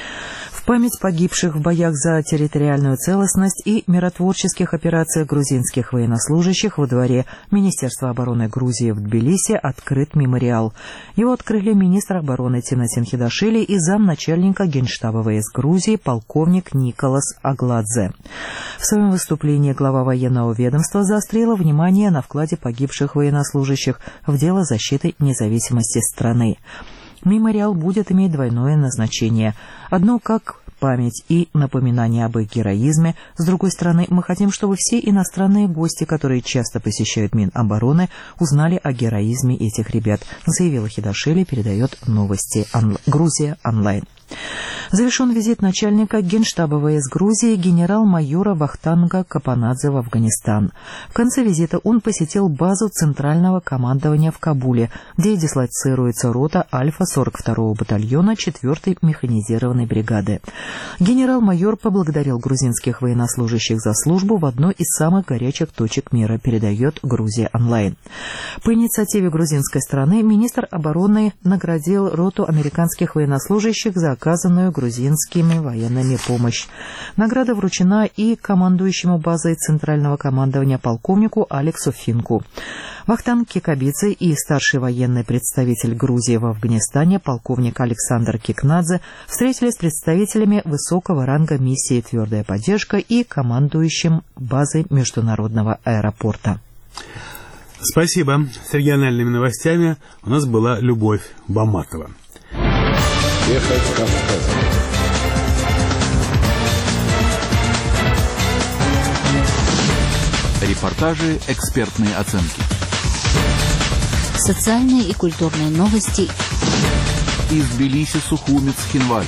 В память погибших в боях за территориальную целостность и миротворческих операциях грузинских военнослужащих во дворе Министерства обороны Грузии в Тбилиси открыт мемориал. Его открыли министр обороны Тинасин Хидашвили и замначальника Генштаба ВС Грузии полковник Николас Агладзе. В своем выступлении глава военного ведомства заострила внимание на вкладе погибших военнослужащих в дело защиты независимости страны. Мемориал будет иметь двойное назначение. Одно как память и напоминание об их героизме. С другой стороны, мы хотим, чтобы все иностранные гости, которые часто посещают Минобороны, узнали о героизме этих ребят, заявила Хидашвили, передает новости Онл... Грузия онлайн. Завершен визит начальника Генштаба ВС Грузии генерал-майора Вахтанга Капанадзе в Афганистан. В конце визита он посетил базу Центрального командования в Кабуле, где дислоцируется рота Альфа сорок второго батальона четвёртой механизированной бригады. Генерал-майор поблагодарил грузинских военнослужащих за службу в одной из самых горячих точек мира, передает Грузия онлайн. По инициативе грузинской стороны министр обороны наградил роту американских военнослужащих за оказанную грузинскими военными помощь. Награда вручена и командующему базой Центрального командования полковнику Алексу Финку. Вахтанг Кикабидзе и старший военный представитель Грузии в Афганистане полковник Александр Кикнадзе встретились с представителями высокого ранга миссии «Твердая поддержка» и командующим базой международного аэропорта. Спасибо. С региональными новостями у нас была Любовь Баматова. Эхо Кавказа. Репортажи, экспертные оценки. Социальные и культурные новости. Из Тбилиси, Сухуми, Цхинвали.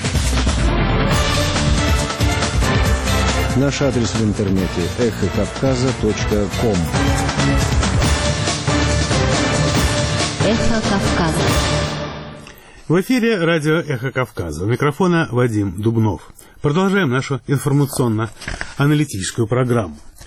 Наш адрес в интернете эхо кавказа точка ком. Эхо Кавказа. В эфире радио «Эхо Кавказа». У микрофона Вадим Дубнов. Продолжаем нашу информационно-аналитическую программу. В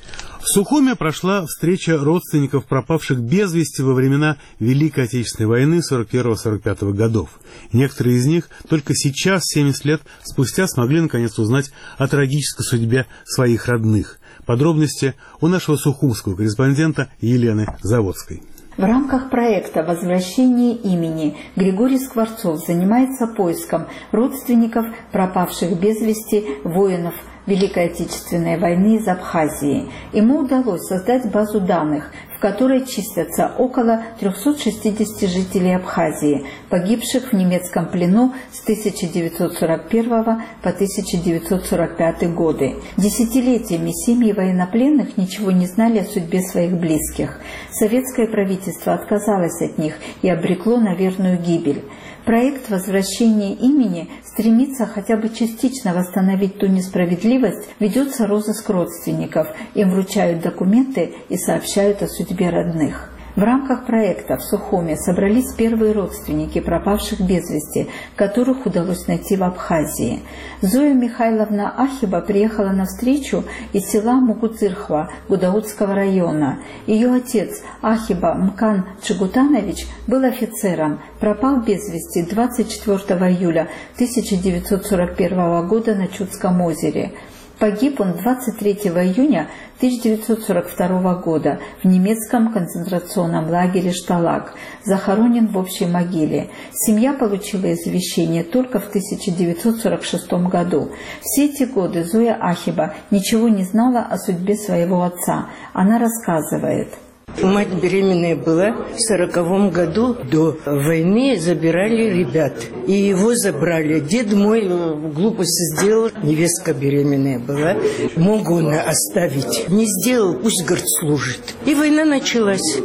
В Сухуме прошла встреча родственников пропавших без вести во времена Великой Отечественной войны сорок первого — сорок пятого годов. Некоторые из них только сейчас, семьдесят лет спустя, смогли наконец узнать о трагической судьбе своих родных. Подробности у нашего сухумского корреспондента Елены Заводской. В рамках проекта «Возвращение имени» Григорий Скворцов занимается поиском родственников пропавших без вести воинов Великой Отечественной войны из Абхазии. Ему удалось создать базу данных, в которой числятся около трёхсот шестидесяти жителей Абхазии, погибших в немецком плену с тысяча девятьсот сорок первого по тысяча девятьсот сорок пятый годы. Десятилетиями семьи военнопленных ничего не знали о судьбе своих близких. Советское правительство отказалось от них и обрекло на верную гибель. Проект возвращения имени стремится хотя бы частично восстановить ту несправедливость, ведется розыск родственников, им вручают документы и сообщают о судьбе родных. В рамках проекта в Сухуме собрались первые родственники пропавших без вести, которых удалось найти в Абхазии. Зоя Михайловна Ахиба приехала на встречу из села Мукуцирхва Гудаутского района. Ее отец Ахиба Мкан Чигутанович был офицером, пропал без вести двадцать четвёртого июля тысяча девятьсот сорок первого года на Чудском озере. Погиб он двадцать третьего июня тысяча девятьсот сорок второго года в немецком концентрационном лагере Шталаг, захоронен в общей могиле. Семья получила извещение только в тысяча девятьсот сорок шестом году. Все эти годы Зоя Ахиба ничего не знала о судьбе своего отца. Она рассказывает. Мать беременная была в сороковом году, до войны забирали ребят. И его забрали. Дед мой глупость сделал, невестка беременная была. Мог он оставить. Не сделал, пусть, говорит, служит. И война началась.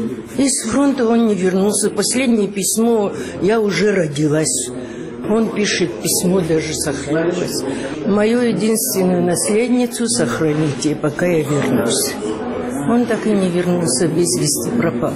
И с фронта он не вернулся. Последнее письмо: я уже родилась. Он пишет письмо, даже сохранилось. Мою единственную наследницу сохраните, пока я вернусь. Он так и не вернулся, без вести пропал.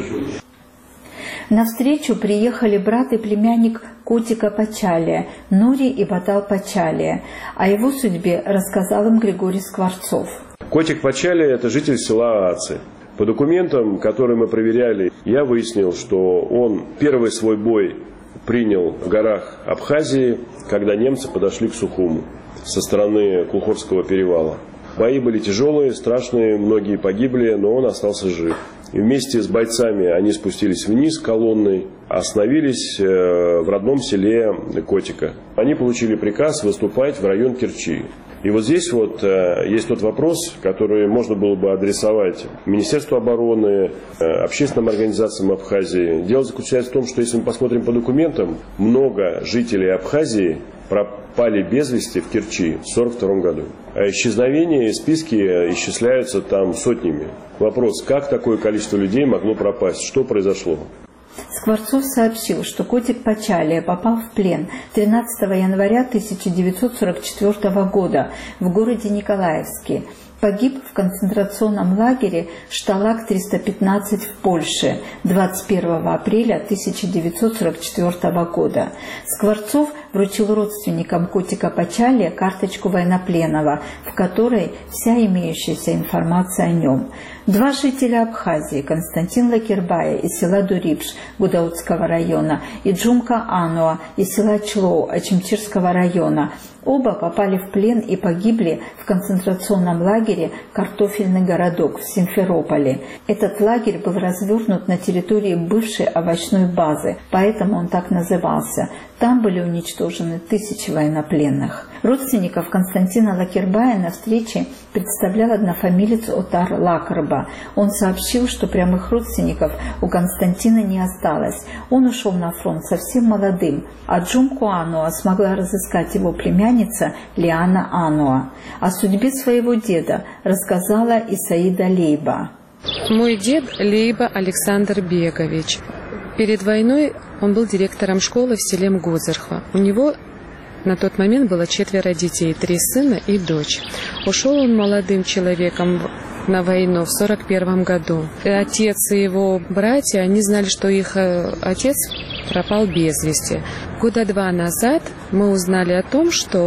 На встречу приехали брат и племянник Котика Пачалия, Нури и Батал Пачалия. О его судьбе рассказал им Григорий Скворцов. Котик Пачалия – это житель села Аацы. По документам, которые мы проверяли, я выяснил, что он первый свой бой принял в горах Абхазии, когда немцы подошли к Сухуму со стороны Кулхорского перевала. Бои были тяжелые, страшные, многие погибли, но он остался жив. И вместе с бойцами они спустились вниз колонной, остановились в родном селе Котика. Они получили приказ выступать в район Керчи. И вот здесь вот есть тот вопрос, который можно было бы адресовать Министерству обороны, общественным организациям Абхазии. Дело заключается в том, что если мы посмотрим по документам, много жителей Абхазии пропали без вести в Керчи в сорок втором году. А исчезновения и списки исчисляются там сотнями. Вопрос, как такое количество людей могло пропасть? Что произошло? Скворцов сообщил, что Котик Пачалия попал в плен тринадцатого января тысяча девятьсот сорок четвёртого года в городе Николаевске. Погиб в концентрационном лагере Шталаг триста пятнадцать в Польше двадцать первого апреля тысяча девятьсот сорок четвёртого года. Скворцов вручил родственникам Котика Пачалия карточку военнопленного, в которой вся имеющаяся информация о нем. Два жителя Абхазии, Константин Лакербая из села Дурипш Гудаутского района и Джумка Ануа из села Члоу Ачимчирского района, оба попали в плен и погибли в концентрационном лагере «Картофельный городок» в Симферополе. Этот лагерь был развернут на территории бывшей овощной базы, поэтому он так назывался. Там были уничтожены тысячи военнопленных. Родственников Константина Лакербая на встрече представлял однофамилец Отар Лакарба. Он сообщил, что прямых родственников у Константина не осталось. Он ушел на фронт совсем молодым, а Джумку Ануа смогла разыскать его племянница Лиана Ануа. О судьбе своего деда рассказала Исаида Лейба. Мой дед Лейба Александр Бегович. Перед войной он был директором школы в селе Мгозырхва. У него на тот момент было четверо детей, три сына и дочь. Ушел он молодым человеком на войну в сорок первом году. И отец и его братья, они знали, что их отец пропал без вести. Года два назад мы узнали о том, что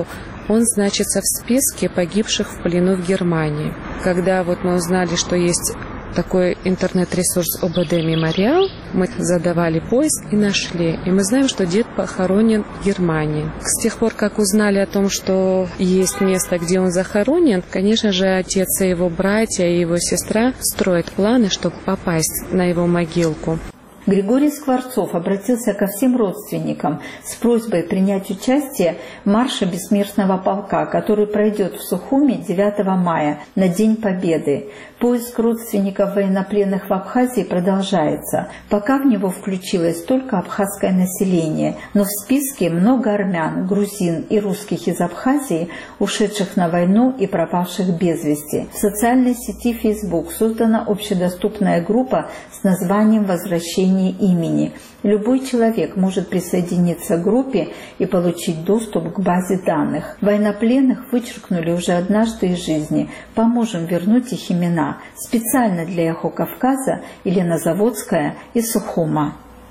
он значится в списке погибших в плену в Германии. Когда вот мы узнали, что есть такой интернет-ресурс ОБД Мемориал, мы задавали поиск и нашли. И мы знаем, что дед похоронен в Германии. С тех пор, как узнали о том, что есть место, где он захоронен, конечно же, отец и его братья и его сестра строят планы, чтобы попасть на его могилку. Григорий Скворцов обратился ко всем родственникам с просьбой принять участие в марше Бессмертного полка, который пройдет в Сухуми девятого мая, на День Победы. Поиск родственников военнопленных в Абхазии продолжается. Пока в него включилось только абхазское население, но в списке много армян, грузин и русских из Абхазии, ушедших на войну и пропавших без вести. В социальной сети Facebook создана общедоступная группа с названием «Возвращение имени». Любой человек может присоединиться к группе и получить доступ к базе данных. Военнопленных вычеркнули уже однажды из жизни. Поможем вернуть их имена. Специально для Эхо Кавказа Елена Заводская из Сухума.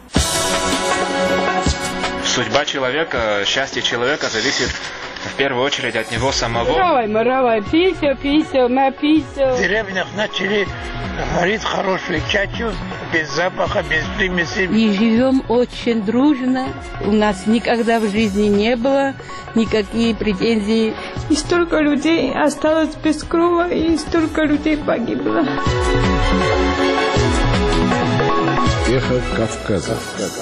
Судьба человека, счастье человека зависит в первую очередь от него самого. Маравай, маравай, пися, пися, ма пися. В деревнях начали варить хорошую чачу, без запаха, без примесей. И живем очень дружно. У нас никогда в жизни не было никаких претензий. И столько людей осталось без крова, и столько людей погибло. Эхо Кавказа.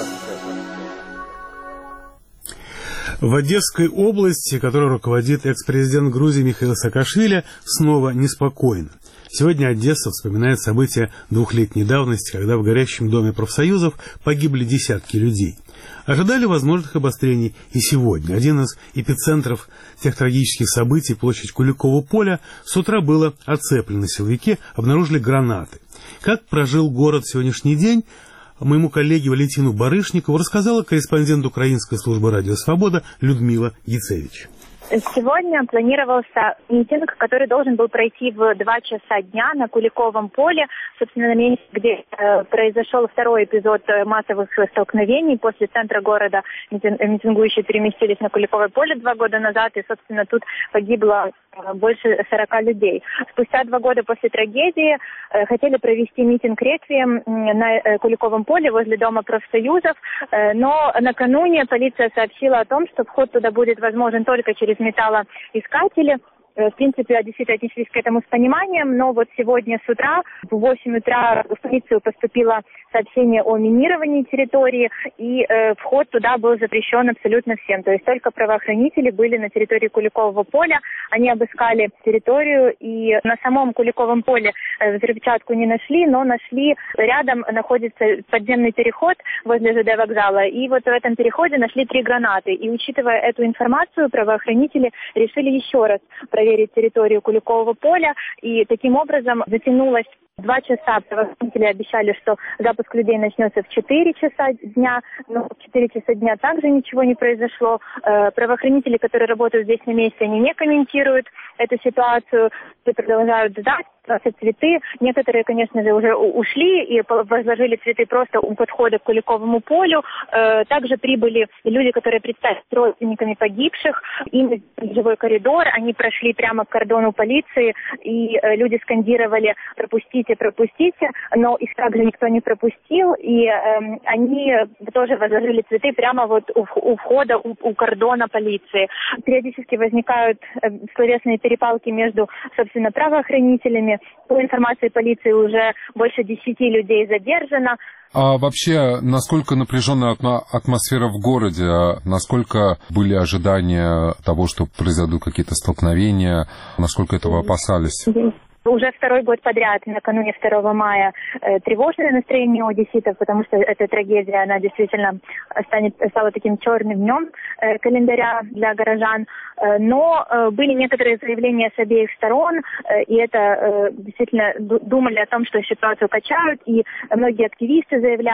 В Одесской области, которой руководит экс-президент Грузии Михаил Саакашвили, снова неспокойно. Сегодня Одесса вспоминает события двухлетней давности, когда в горящем доме профсоюзов погибли десятки людей. Ожидали возможных обострений и сегодня. Один из эпицентров тех трагических событий, площадь Куликового поля, с утра было оцеплено. Силовики обнаружили гранаты. Как прожил город сегодняшний день, моему коллеге Валентину Барышникову рассказала корреспондент Украинской службы «Радио Свобода» Людмила Яцевич. Сегодня планировался митинг, который должен был пройти в два часа дня на Куликовом поле, собственно, на месте, где э, произошел второй эпизод массовых столкновений. После центра города митингующие переместились на Куликовое поле два года назад, и, собственно, тут погибло э, больше сорока людей. Спустя два года после трагедии э, хотели провести митинг реквием на э, Куликовом поле возле Дома профсоюзов, э, но накануне полиция сообщила о том, что вход туда будет возможен только через металлоискатели. В принципе, действительно отнеслись к этому с пониманием, но вот сегодня с утра, в восемь утра в полицию поступило сообщение о минировании территории, и э, вход туда был запрещен абсолютно всем. То есть только правоохранители были на территории Куликового поля, они обыскали территорию, и на самом Куликовом поле э, взрывчатку не нашли, но нашли, рядом находится подземный переход возле ЖД вокзала, и вот в этом переходе нашли три гранаты. И учитывая эту информацию, правоохранители решили еще раз проверить проверить территорию Куликового поля, и таким образом затянулось два часа. Правоохранители обещали, что запуск людей начнется в четыре часа дня, но в четыре часа дня также ничего не произошло. Правоохранители, которые работают здесь на месте, они не комментируют эту ситуацию, и продолжают ждать, бросать цветы. Некоторые, конечно же, уже ушли и возложили цветы просто у подхода к Куликовому полю. Также прибыли люди, которые представились родственниками погибших. Им живой коридор, они прошли прямо к кордону полиции, и люди скандировали «пропустите, пропустите», но их также никто не пропустил, и э, они тоже возложили цветы прямо вот у, у входа, у, у кордона полиции. Периодически возникают э, словесные перепалки между, собственно, правоохранителями. По информации полиции уже больше десяти людей задержано. А вообще, насколько напряженная атмосфера в городе? Насколько были ожидания того, что произойдут какие-то столкновения? Насколько этого опасались? Уже второй год подряд, накануне второго мая, э, тревожное настроение у одесситов, потому что эта трагедия, она действительно станет, стала таким черным днем э, календаря для горожан. Э, но э, были некоторые заявления с обеих сторон, э, и это э, действительно думали о том, что ситуацию качают, и многие активисты заявляли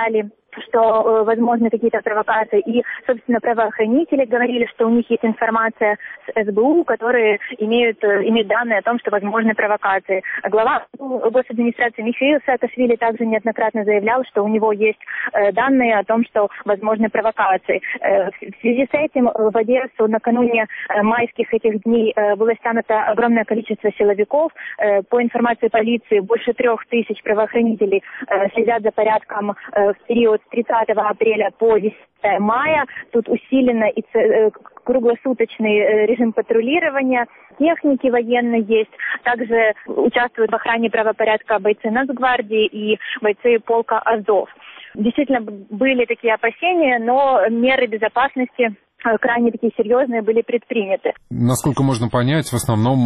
что возможны какие-то провокации. И, собственно, правоохранители говорили, что у них есть информация с эс бэ у, которые имеют, имеют данные о том, что возможны провокации. Глава госадминистрации Михаил Саакашвили также неоднократно заявлял, что у него есть данные о том, что возможны провокации. В связи с этим в Одессу накануне майских этих дней было стянуто огромное количество силовиков. По информации полиции, больше трех тысяч правоохранителей следят за порядком в период с тридцатого апреля по десятое мая. Тут усиленно и круглосуточный режим патрулирования. Техники военные есть. Также участвуют в охране правопорядка бойцы Нацгвардии и бойцы полка Азов. Действительно, были такие опасения, но меры безопасности крайне такие серьезные были предприняты. Насколько можно понять, в основном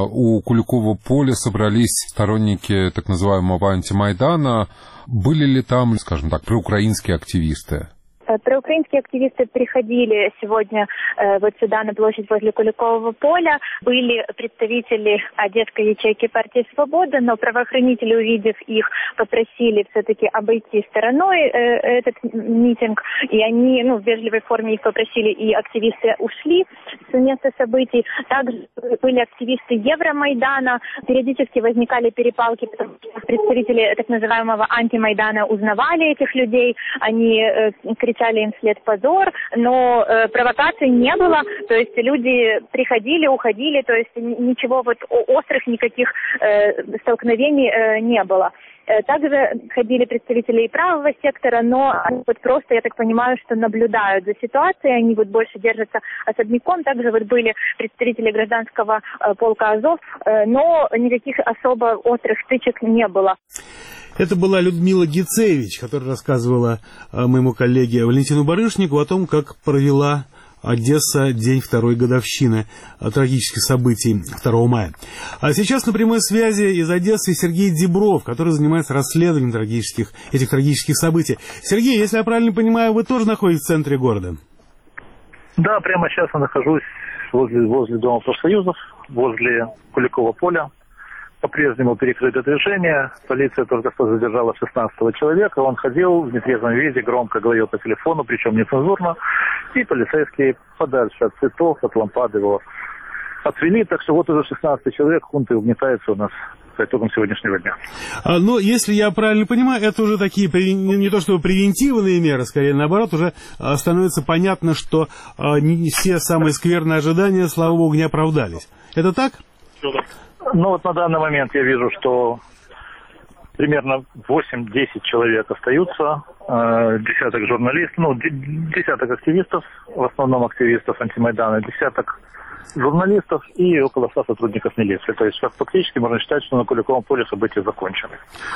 у Куликового поля собрались сторонники так называемого антимайдана. Были ли там, скажем так, проукраинские активисты? Проукраинские активисты приходили сегодня э, вот сюда, на площадь возле Куликового поля. Были представители Одесской ячейки партии «Свобода», но правоохранители, увидев их, попросили все-таки обойти стороной э, этот митинг. И они, ну, в вежливой форме их попросили, и активисты ушли с места событий. Также были активисты Евромайдана. Периодически возникали перепалки, потому что представители так называемого антимайдана узнавали этих людей. Они э, кричали им вслед «позор», но э, провокаций не было, то есть люди приходили, уходили, то есть ничего вот острых никаких э, столкновений э, не было. Э, также ходили представители и правого сектора, но они вот просто, я так понимаю, что наблюдают за ситуацией, они вот больше держатся особняком. Также вот были представители гражданского э, полка Азов, э, но никаких особо острых стычек не было. Это была Людмила Гицевич, которая рассказывала моему коллеге Валентину Барышнику о том, как провела Одесса день второй годовщины трагических событий второго мая. А сейчас на прямой связи из Одессы Сергей Дебров, который занимается расследованием трагических, этих трагических событий. Сергей, если я правильно понимаю, вы тоже находитесь в центре города? Да, прямо сейчас я нахожусь возле, возле Дома профсоюзов, возле Куликова поля. По-прежнему перекрыто движение. Полиция только что задержала шестнадцатого человека. Он ходил в нетрезвом виде, громко говорил по телефону, причем нецензурно. И полицейские подальше от цветов, от лампад его отвели. Так что вот уже шестнадцатый человек хунты угнетается у нас по итогам сегодняшнего дня. А, но если я правильно понимаю, это уже такие не то чтобы превентивные меры, скорее наоборот, уже становится понятно, что не все самые скверные ожидания, слава богу, не оправдались. Это так? Ну вот на данный момент я вижу, что примерно восемь-десять человек остаются, э, десяток журналистов, ну, десяток активистов, в основном активистов антимайдана, десяток журналистов и около ста сотрудников милиции. То есть фактически можно считать, что на Куликовом поле события закончены.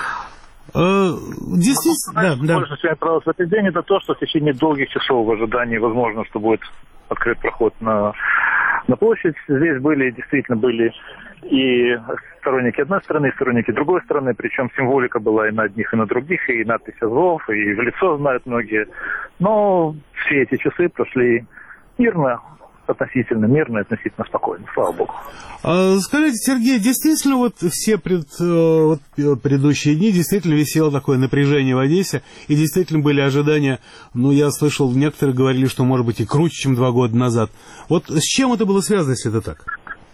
Действительно, да, да. Больше всего понравилось в этот день, это то, что в течение долгих часов в ожидании, возможно, что будет открыт проход на, на площадь. Здесь были, действительно были и сторонники одной стороны, и сторонники другой стороны, причем символика была и на одних, и на других, и надпись Азов, и в лицо знают многие. Но все эти часы прошли мирно, относительно мирно, относительно спокойно, слава богу. А, скажите, Сергей, действительно вот все пред, вот, предыдущие дни действительно висело такое напряжение в Одессе, и действительно были ожидания, ну, я слышал, некоторые говорили, что может быть и круче, чем два года назад. Вот с чем это было связано, если это так?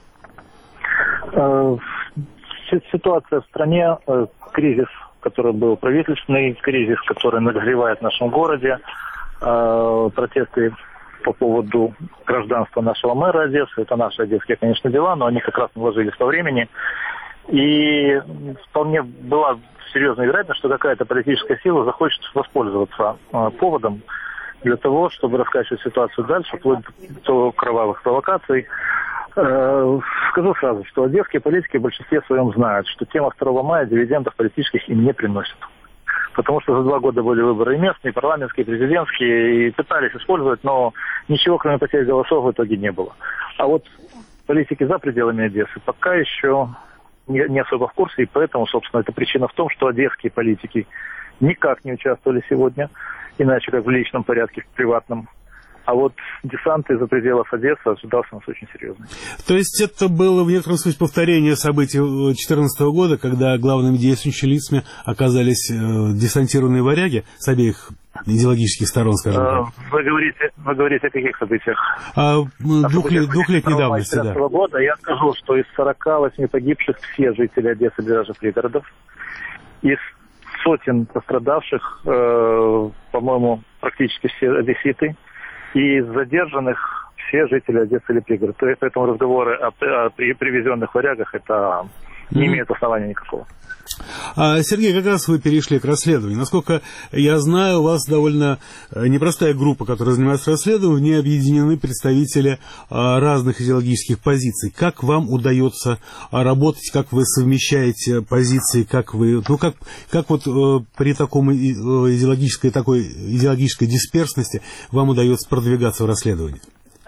Ситуация в стране, кризис, который был правительственный, кризис, который нагревает в нашем городе, протесты по поводу гражданства нашего мэра Одессы. Это наши одесские, конечно, дела, но они как раз наложились по времени. И вполне была серьезная вероятность, что какая-то политическая сила захочет воспользоваться поводом для того, чтобы раскачивать ситуацию дальше, вплоть до кровавых провокаций. Скажу сразу, что одесские политики в большинстве своем знают, что тема второго мая дивидендов политических им не приносит. Потому что за два года были выборы и местные, и парламентские, и президентские, и пытались использовать, но ничего, кроме потерь голосов, в итоге не было. А вот политики за пределами Одессы пока еще не, не особо в курсе, и поэтому, собственно, это причина в том, что одесские политики никак не участвовали сегодня, иначе как в личном порядке, в приватном. А вот десант из-за пределов Одессы ожидался у нас очень серьезно. То есть это было в некотором смысле повторение событий две тысячи четырнадцатого года, когда главными действующими лицами оказались э, десантированные варяги с обеих идеологических сторон, скажем так. Вы говорите, вы говорите о каких событиях? А, двухлет, двухлетней давности, да. Года. Я скажу, что из сорока восьми погибших все жители Одессы, ближайших пригородов. Из сотен пострадавших, э, по-моему, практически все одесситы. И из задержанных все жители Одессы или пригородов. То есть, поэтому разговоры о, о привезенных варягах, это не имеет основания никакого. Сергей, как раз вы перешли к расследованию. Насколько я знаю, у вас довольно непростая группа, которая занимается расследованием, в ней объединены представители разных идеологических позиций. Как вам удается работать, как вы совмещаете позиции, как вы, ну как, как вот при таком идеологической, такой идеологической дисперсности вам удается продвигаться в расследовании?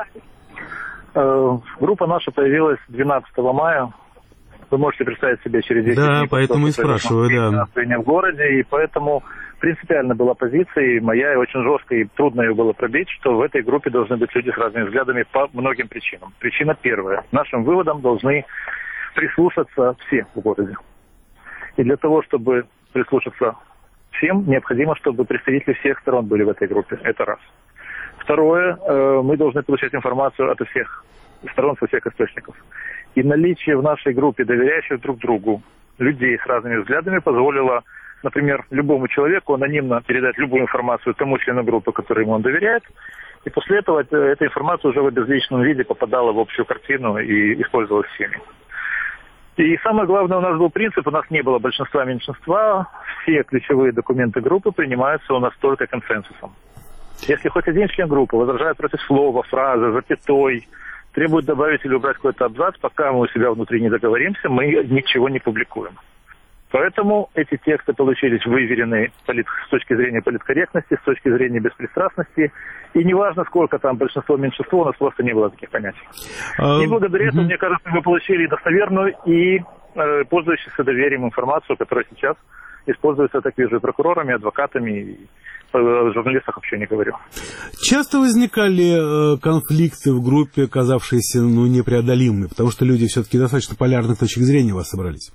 Группа наша появилась двенадцатого мая. Вы можете представить себе через десять да, дней. Поэтому и спрашиваю, да. В городе, и поэтому принципиально была позиция, и моя, и очень жесткая, и трудно ее было пробить, что в этой группе должны быть люди с разными взглядами по многим причинам. Причина первая. Нашим выводам должны прислушаться все в городе. И для того, чтобы прислушаться всем, необходимо, чтобы представители всех сторон были в этой группе. Это раз. Второе, мы должны получать информацию от всех сторон, со всех источников. И наличие в нашей группе доверяющих друг другу людей с разными взглядами позволило, например, любому человеку анонимно передать любую информацию тому члену группы, которому он доверяет, и после этого эта информация уже в безличном виде попадала в общую картину и использовалась всеми. И самое главное, у нас был принцип, у нас не было большинства-меньшинства, все ключевые документы группы принимаются у нас только консенсусом. Если хоть один член группы возражает против слова, фразы, запятой, требует добавить или убрать какой-то абзац, пока мы у себя внутри не договоримся, мы ничего не публикуем. Поэтому эти тексты получились выверенные с точки зрения политкорректности, с точки зрения беспристрастности. И неважно, сколько там большинство-меньшинство, у нас просто не было таких понятий. А, и благодаря этому, мне кажется, мы получили достоверную и э, пользующуюся доверием информацию, которая сейчас используется, я так вижу, и прокурорами, и адвокатами, и о журналистах вообще не говорю. Часто возникали э, конфликты в группе, казавшиеся ну, непреодолимыми, потому что люди все-таки достаточно полярных точек зрения у вас собрались?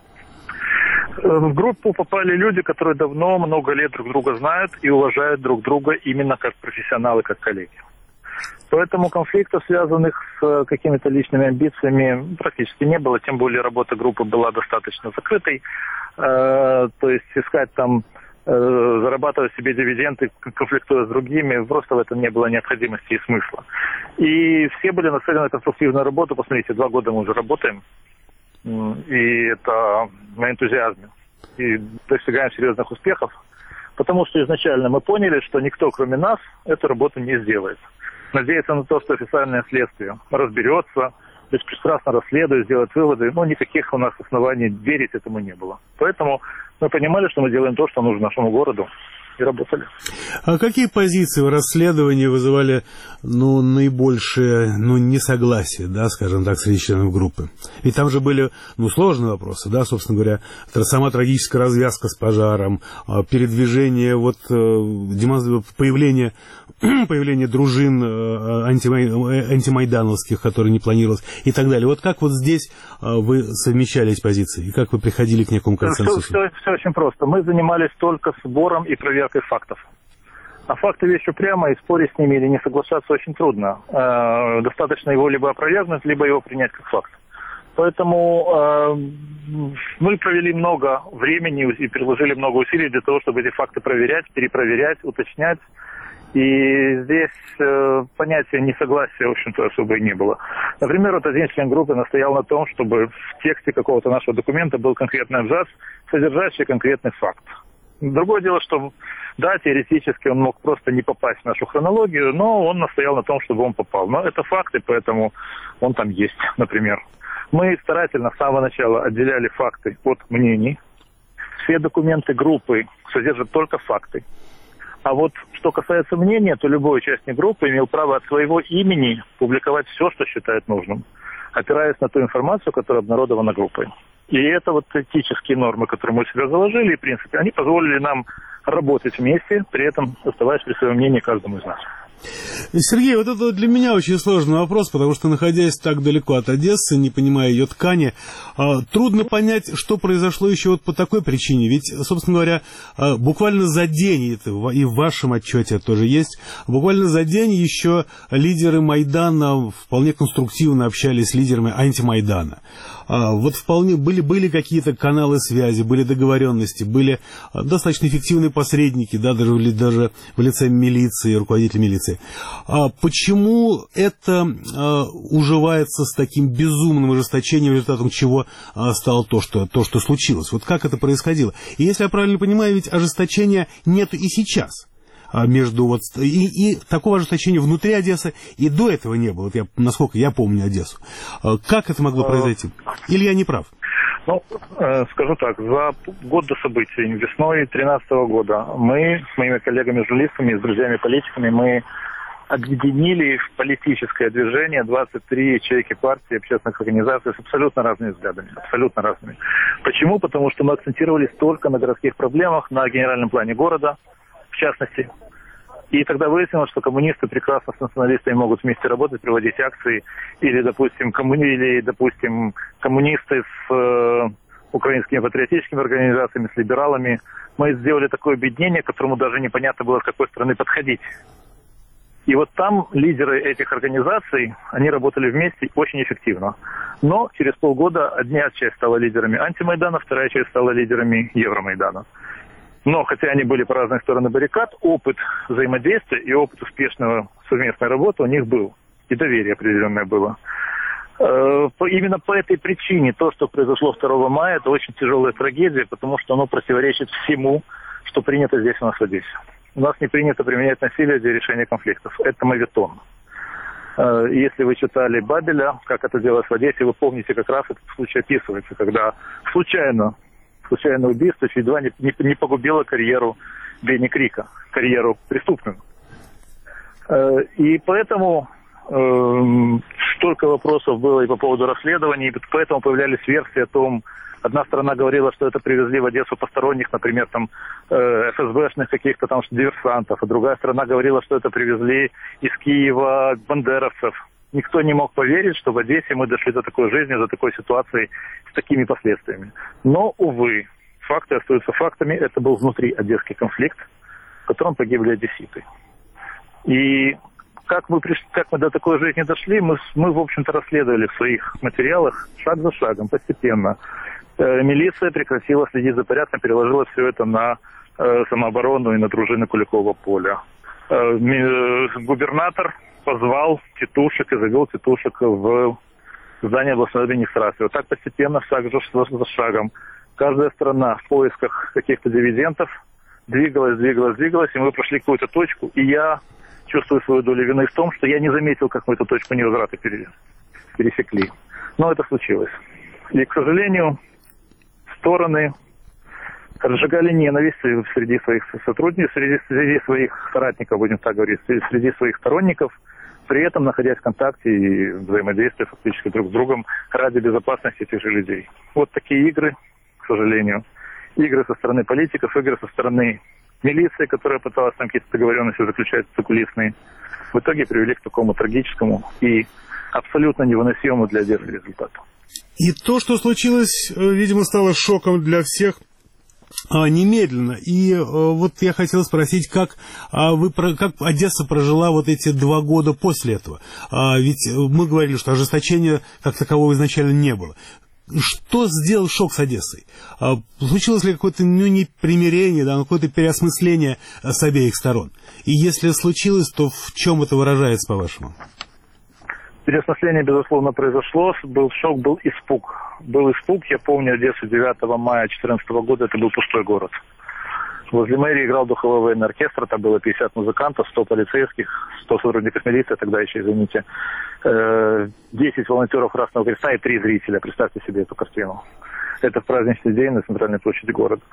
В группу попали люди, которые давно, много лет друг друга знают и уважают друг друга именно как профессионалы, как коллеги. Поэтому конфликтов, связанных с какими-то личными амбициями, практически не было, тем более работа группы была достаточно закрытой. Э, то есть искать там зарабатывать себе дивиденды, конфликтуя с другими, просто в этом не было необходимости и смысла. И все были нацелены на конструктивную работу. Посмотрите, два года мы уже работаем, и это на энтузиазме. И достигаем серьезных успехов, потому что изначально мы поняли, что никто, кроме нас, эту работу не сделает. Надеяться на то, что официальное следствие разберется, беспристрастно расследует, сделает выводы, но никаких у нас оснований верить этому не было. Поэтому мы понимали, что мы делаем то, что нужно нашему городу, и работали. А какие позиции в расследовании вызывали ну, наибольшее ну, несогласие, да, скажем так, среди членов группы? Ведь там же были ну, сложные вопросы, да, собственно говоря, сама трагическая развязка с пожаром, передвижение, вот, появление, появление дружин антимай, антимайдановских, которые не планировалось, и так далее. Вот как вот здесь вы совмещали эти позиции, и как вы приходили к некому консенсусу? Все, все, все очень просто. Мы занимались только сбором и проверкой фактов. А факты вещь упрямая, и спорить с ними или не соглашаться очень трудно. Э, достаточно его либо опровергнуть, либо его принять как факт. Поэтому э, мы провели много времени и приложили много усилий для того, чтобы эти факты проверять, перепроверять, уточнять. И здесь э, понятия несогласия, в общем-то, особо и не было. Например, вот один член группы настоял на том, чтобы в тексте какого-то нашего документа был конкретный абзац, содержащий конкретный факт. Другое дело, что, да, теоретически он мог просто не попасть в нашу хронологию, но он настоял на том, чтобы он попал. Но это факты, поэтому он там есть, например. Мы старательно с самого начала отделяли факты от мнений. Все документы группы содержат только факты. А вот что касается мнения, то любой участник группы имел право от своего имени публиковать все, что считает нужным, опираясь на ту информацию, которая обнародована группой. И это вот этические нормы, которые мы себе заложили, и, в принципе, они позволили нам работать вместе, при этом оставаясь при своем мнении каждому из нас. Сергей, вот это для меня очень сложный вопрос, потому что, находясь так далеко от Одессы, не понимая ее ткани, трудно понять, что произошло еще вот по такой причине. Ведь, собственно говоря, буквально за день, и в вашем отчете это тоже есть, буквально за день еще лидеры Майдана вполне конструктивно общались с лидерами антимайдана. Вот вполне были, были какие-то каналы связи, были договоренности, были достаточно эффективные посредники, да, даже, даже в лице милиции, руководителя милиции. А почему это а, уживается с таким безумным ожесточением, результатом чего а, стало то что, то, что случилось? Вот как это происходило? И если я правильно понимаю, ведь ожесточения нет и сейчас. Между вот, и, и такого ожесточения внутри Одессы и до этого не было, вот я, насколько я помню Одессу. Как это могло произойти? Или я не прав? Ну, э, скажу так, за год до событий, весной две тысячи тринадцатого года, мы с моими коллегами-журналистами, с друзьями-политиками, мы объединили в политическое движение двадцать три ячейки партии, общественных организаций с абсолютно разными взглядами, абсолютно разными. Почему? Потому что мы акцентировались только на городских проблемах, на генеральном плане города, в частности. И тогда выяснилось, что коммунисты прекрасно с националистами могут вместе работать, проводить акции, или, допустим, коммуни... или, допустим коммунисты с э, украинскими патриотическими организациями, с либералами. Мы сделали такое объединение, которому даже непонятно было, с какой стороны подходить. И вот там лидеры этих организаций, они работали вместе очень эффективно. Но через полгода одна часть стала лидерами антимайдана, вторая часть стала лидерами Евромайдана. Но, хотя они были по разные стороны баррикад, опыт взаимодействия и опыт успешного совместной работы у них был. И доверие определенное было. Именно по этой причине то, что произошло второго мая, это очень тяжелая трагедия, потому что оно противоречит всему, что принято здесь у нас в Одессе. У нас не принято применять насилие для решения конфликтов. Это моветон. Если вы читали Бабеля, как это делалось в Одессе, вы помните, как раз этот случай описывается, когда случайно случайное убийство едва не, не, не погубило карьеру Бенни Крика, карьеру преступную. Э, и поэтому э, столько вопросов было и по поводу расследований, и поэтому появлялись версии о том, одна сторона говорила, что это привезли в Одессу посторонних, например, там э, эф эс бэшных каких-то там диверсантов, а другая сторона говорила, что это привезли из Киева бандеровцев. Никто не мог поверить, что в Одессе мы дошли до такой жизни, до такой ситуации с такими последствиями. Но, увы, факты остаются фактами. Это был внутри одесский конфликт, в котором погибли одесситы. И как мы, пришли, как мы до такой жизни дошли, мы, мы, в общем-то, расследовали в своих материалах шаг за шагом, постепенно. Э, милиция прекратила следить за порядком, переложила все это на э, самооборону и на дружины Куликова поля. Э, ми, губернатор позвал тетушек и завел тетушек в здание областной администрации. Вот так постепенно, шаг за шагом, каждая страна в поисках каких-то дивидендов двигалась, двигалась, двигалась, и мы прошли какую-то точку, и я чувствую свою долю вины в том, что я не заметил, как мы эту точку невозврата пересекли. Но это случилось. И, к сожалению, стороны разжигали ненависть среди своих сотрудников, среди, среди своих соратников, будем так говорить, среди своих сторонников, при этом находясь в контакте и взаимодействия фактически друг с другом ради безопасности этих же людей. Вот такие игры, к сожалению. Игры со стороны политиков, игры со стороны милиции, которая пыталась там какие-то договоренности заключать закулисные, в итоге привели к такому трагическому и абсолютно невыносимому для Одессы результату. И то, что случилось, видимо, стало шоком для всех немедленно. И вот я хотел спросить, как, вы, как Одесса прожила вот эти два года после этого? Ведь мы говорили, что ожесточения как такового изначально не было. Что сделал шок с Одессой? Случилось ли какое-то, ну, не примирение, да, но какое-то переосмысление с обеих сторон? И если случилось, то в чем это выражается, по-вашему? Переосмысление, безусловно, произошло. Был шок, был испуг. Был испуг. Я помню Одессу девятого мая две тысячи четырнадцатого года. Это был пустой город. Возле мэрии играл духовой военный оркестр. Там было пятьдесят музыкантов, сто полицейских, сто сотрудников милиции, тогда еще, извините, десять волонтеров Красного Креста и три зрителя. Представьте себе эту картину. Это в праздничный день на центральной площади города.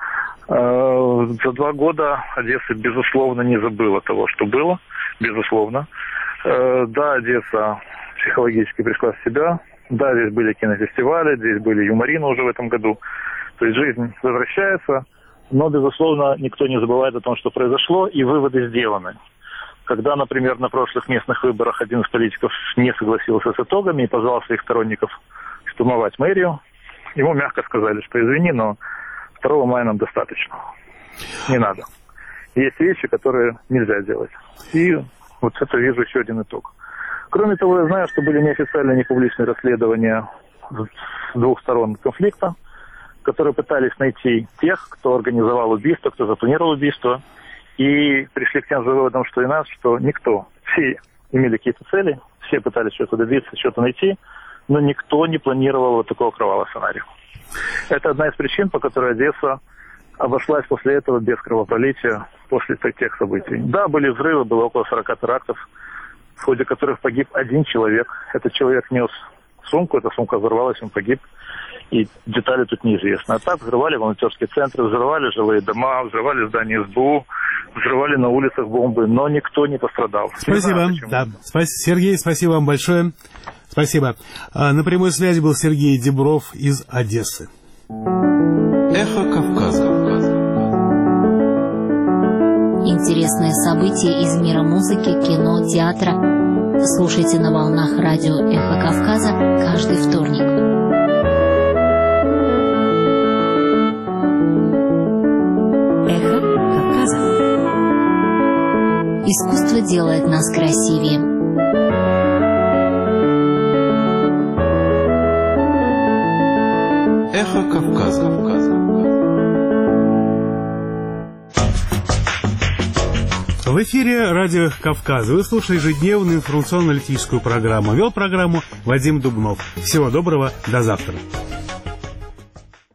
За два года Одесса, безусловно, не забыла того, что было. Безусловно. Да, Одесса психологически пришла в себя. Да, здесь были кинофестивали, здесь были юморины уже в этом году. То есть жизнь возвращается, но, безусловно, никто не забывает о том, что произошло, и выводы сделаны. Когда, например, на прошлых местных выборах один из политиков не согласился с итогами и позвал своих сторонников штурмовать мэрию, ему мягко сказали, что извини, но второго мая нам достаточно. Не надо. Есть вещи, которые нельзя делать. И вот это вижу еще один итог. Кроме того, я знаю, что были неофициальные, непубличные расследования с двух сторон конфликта, которые пытались найти тех, кто организовал убийство, кто запланировал убийство, и пришли к тем же выводам, что и нас, что никто, все имели какие-то цели, все пытались что-то добиться, что-то найти, но никто не планировал вот такого кровавого сценария. Это одна из причин, по которой Одесса обошлась после этого без кровопролития, после тех событий. Да, были взрывы, было около сорока терактов, в ходе которых погиб один человек. Этот человек нес сумку, эта сумка взорвалась, он погиб. И детали тут неизвестны. А так взрывали волонтерские центры, взрывали жилые дома, взрывали здания СБУ, взрывали на улицах бомбы, но никто не пострадал. Спасибо. Не знаю, да. Спас... Сергей, спасибо вам большое. Спасибо. А, на прямой связи был Сергей Дебров из Одессы. Эхо Кавказа. Интересные события из мира музыки, кино, театра. Слушайте на волнах радио Эхо Кавказа каждый вторник. Искусство делает нас красивее. Эхо Кавказа. В эфире радио Эхо Кавказа. Вы слушаете ежедневную информационно-аналитическую программу. Вел программу Вадим Дубнов. Всего доброго, до завтра.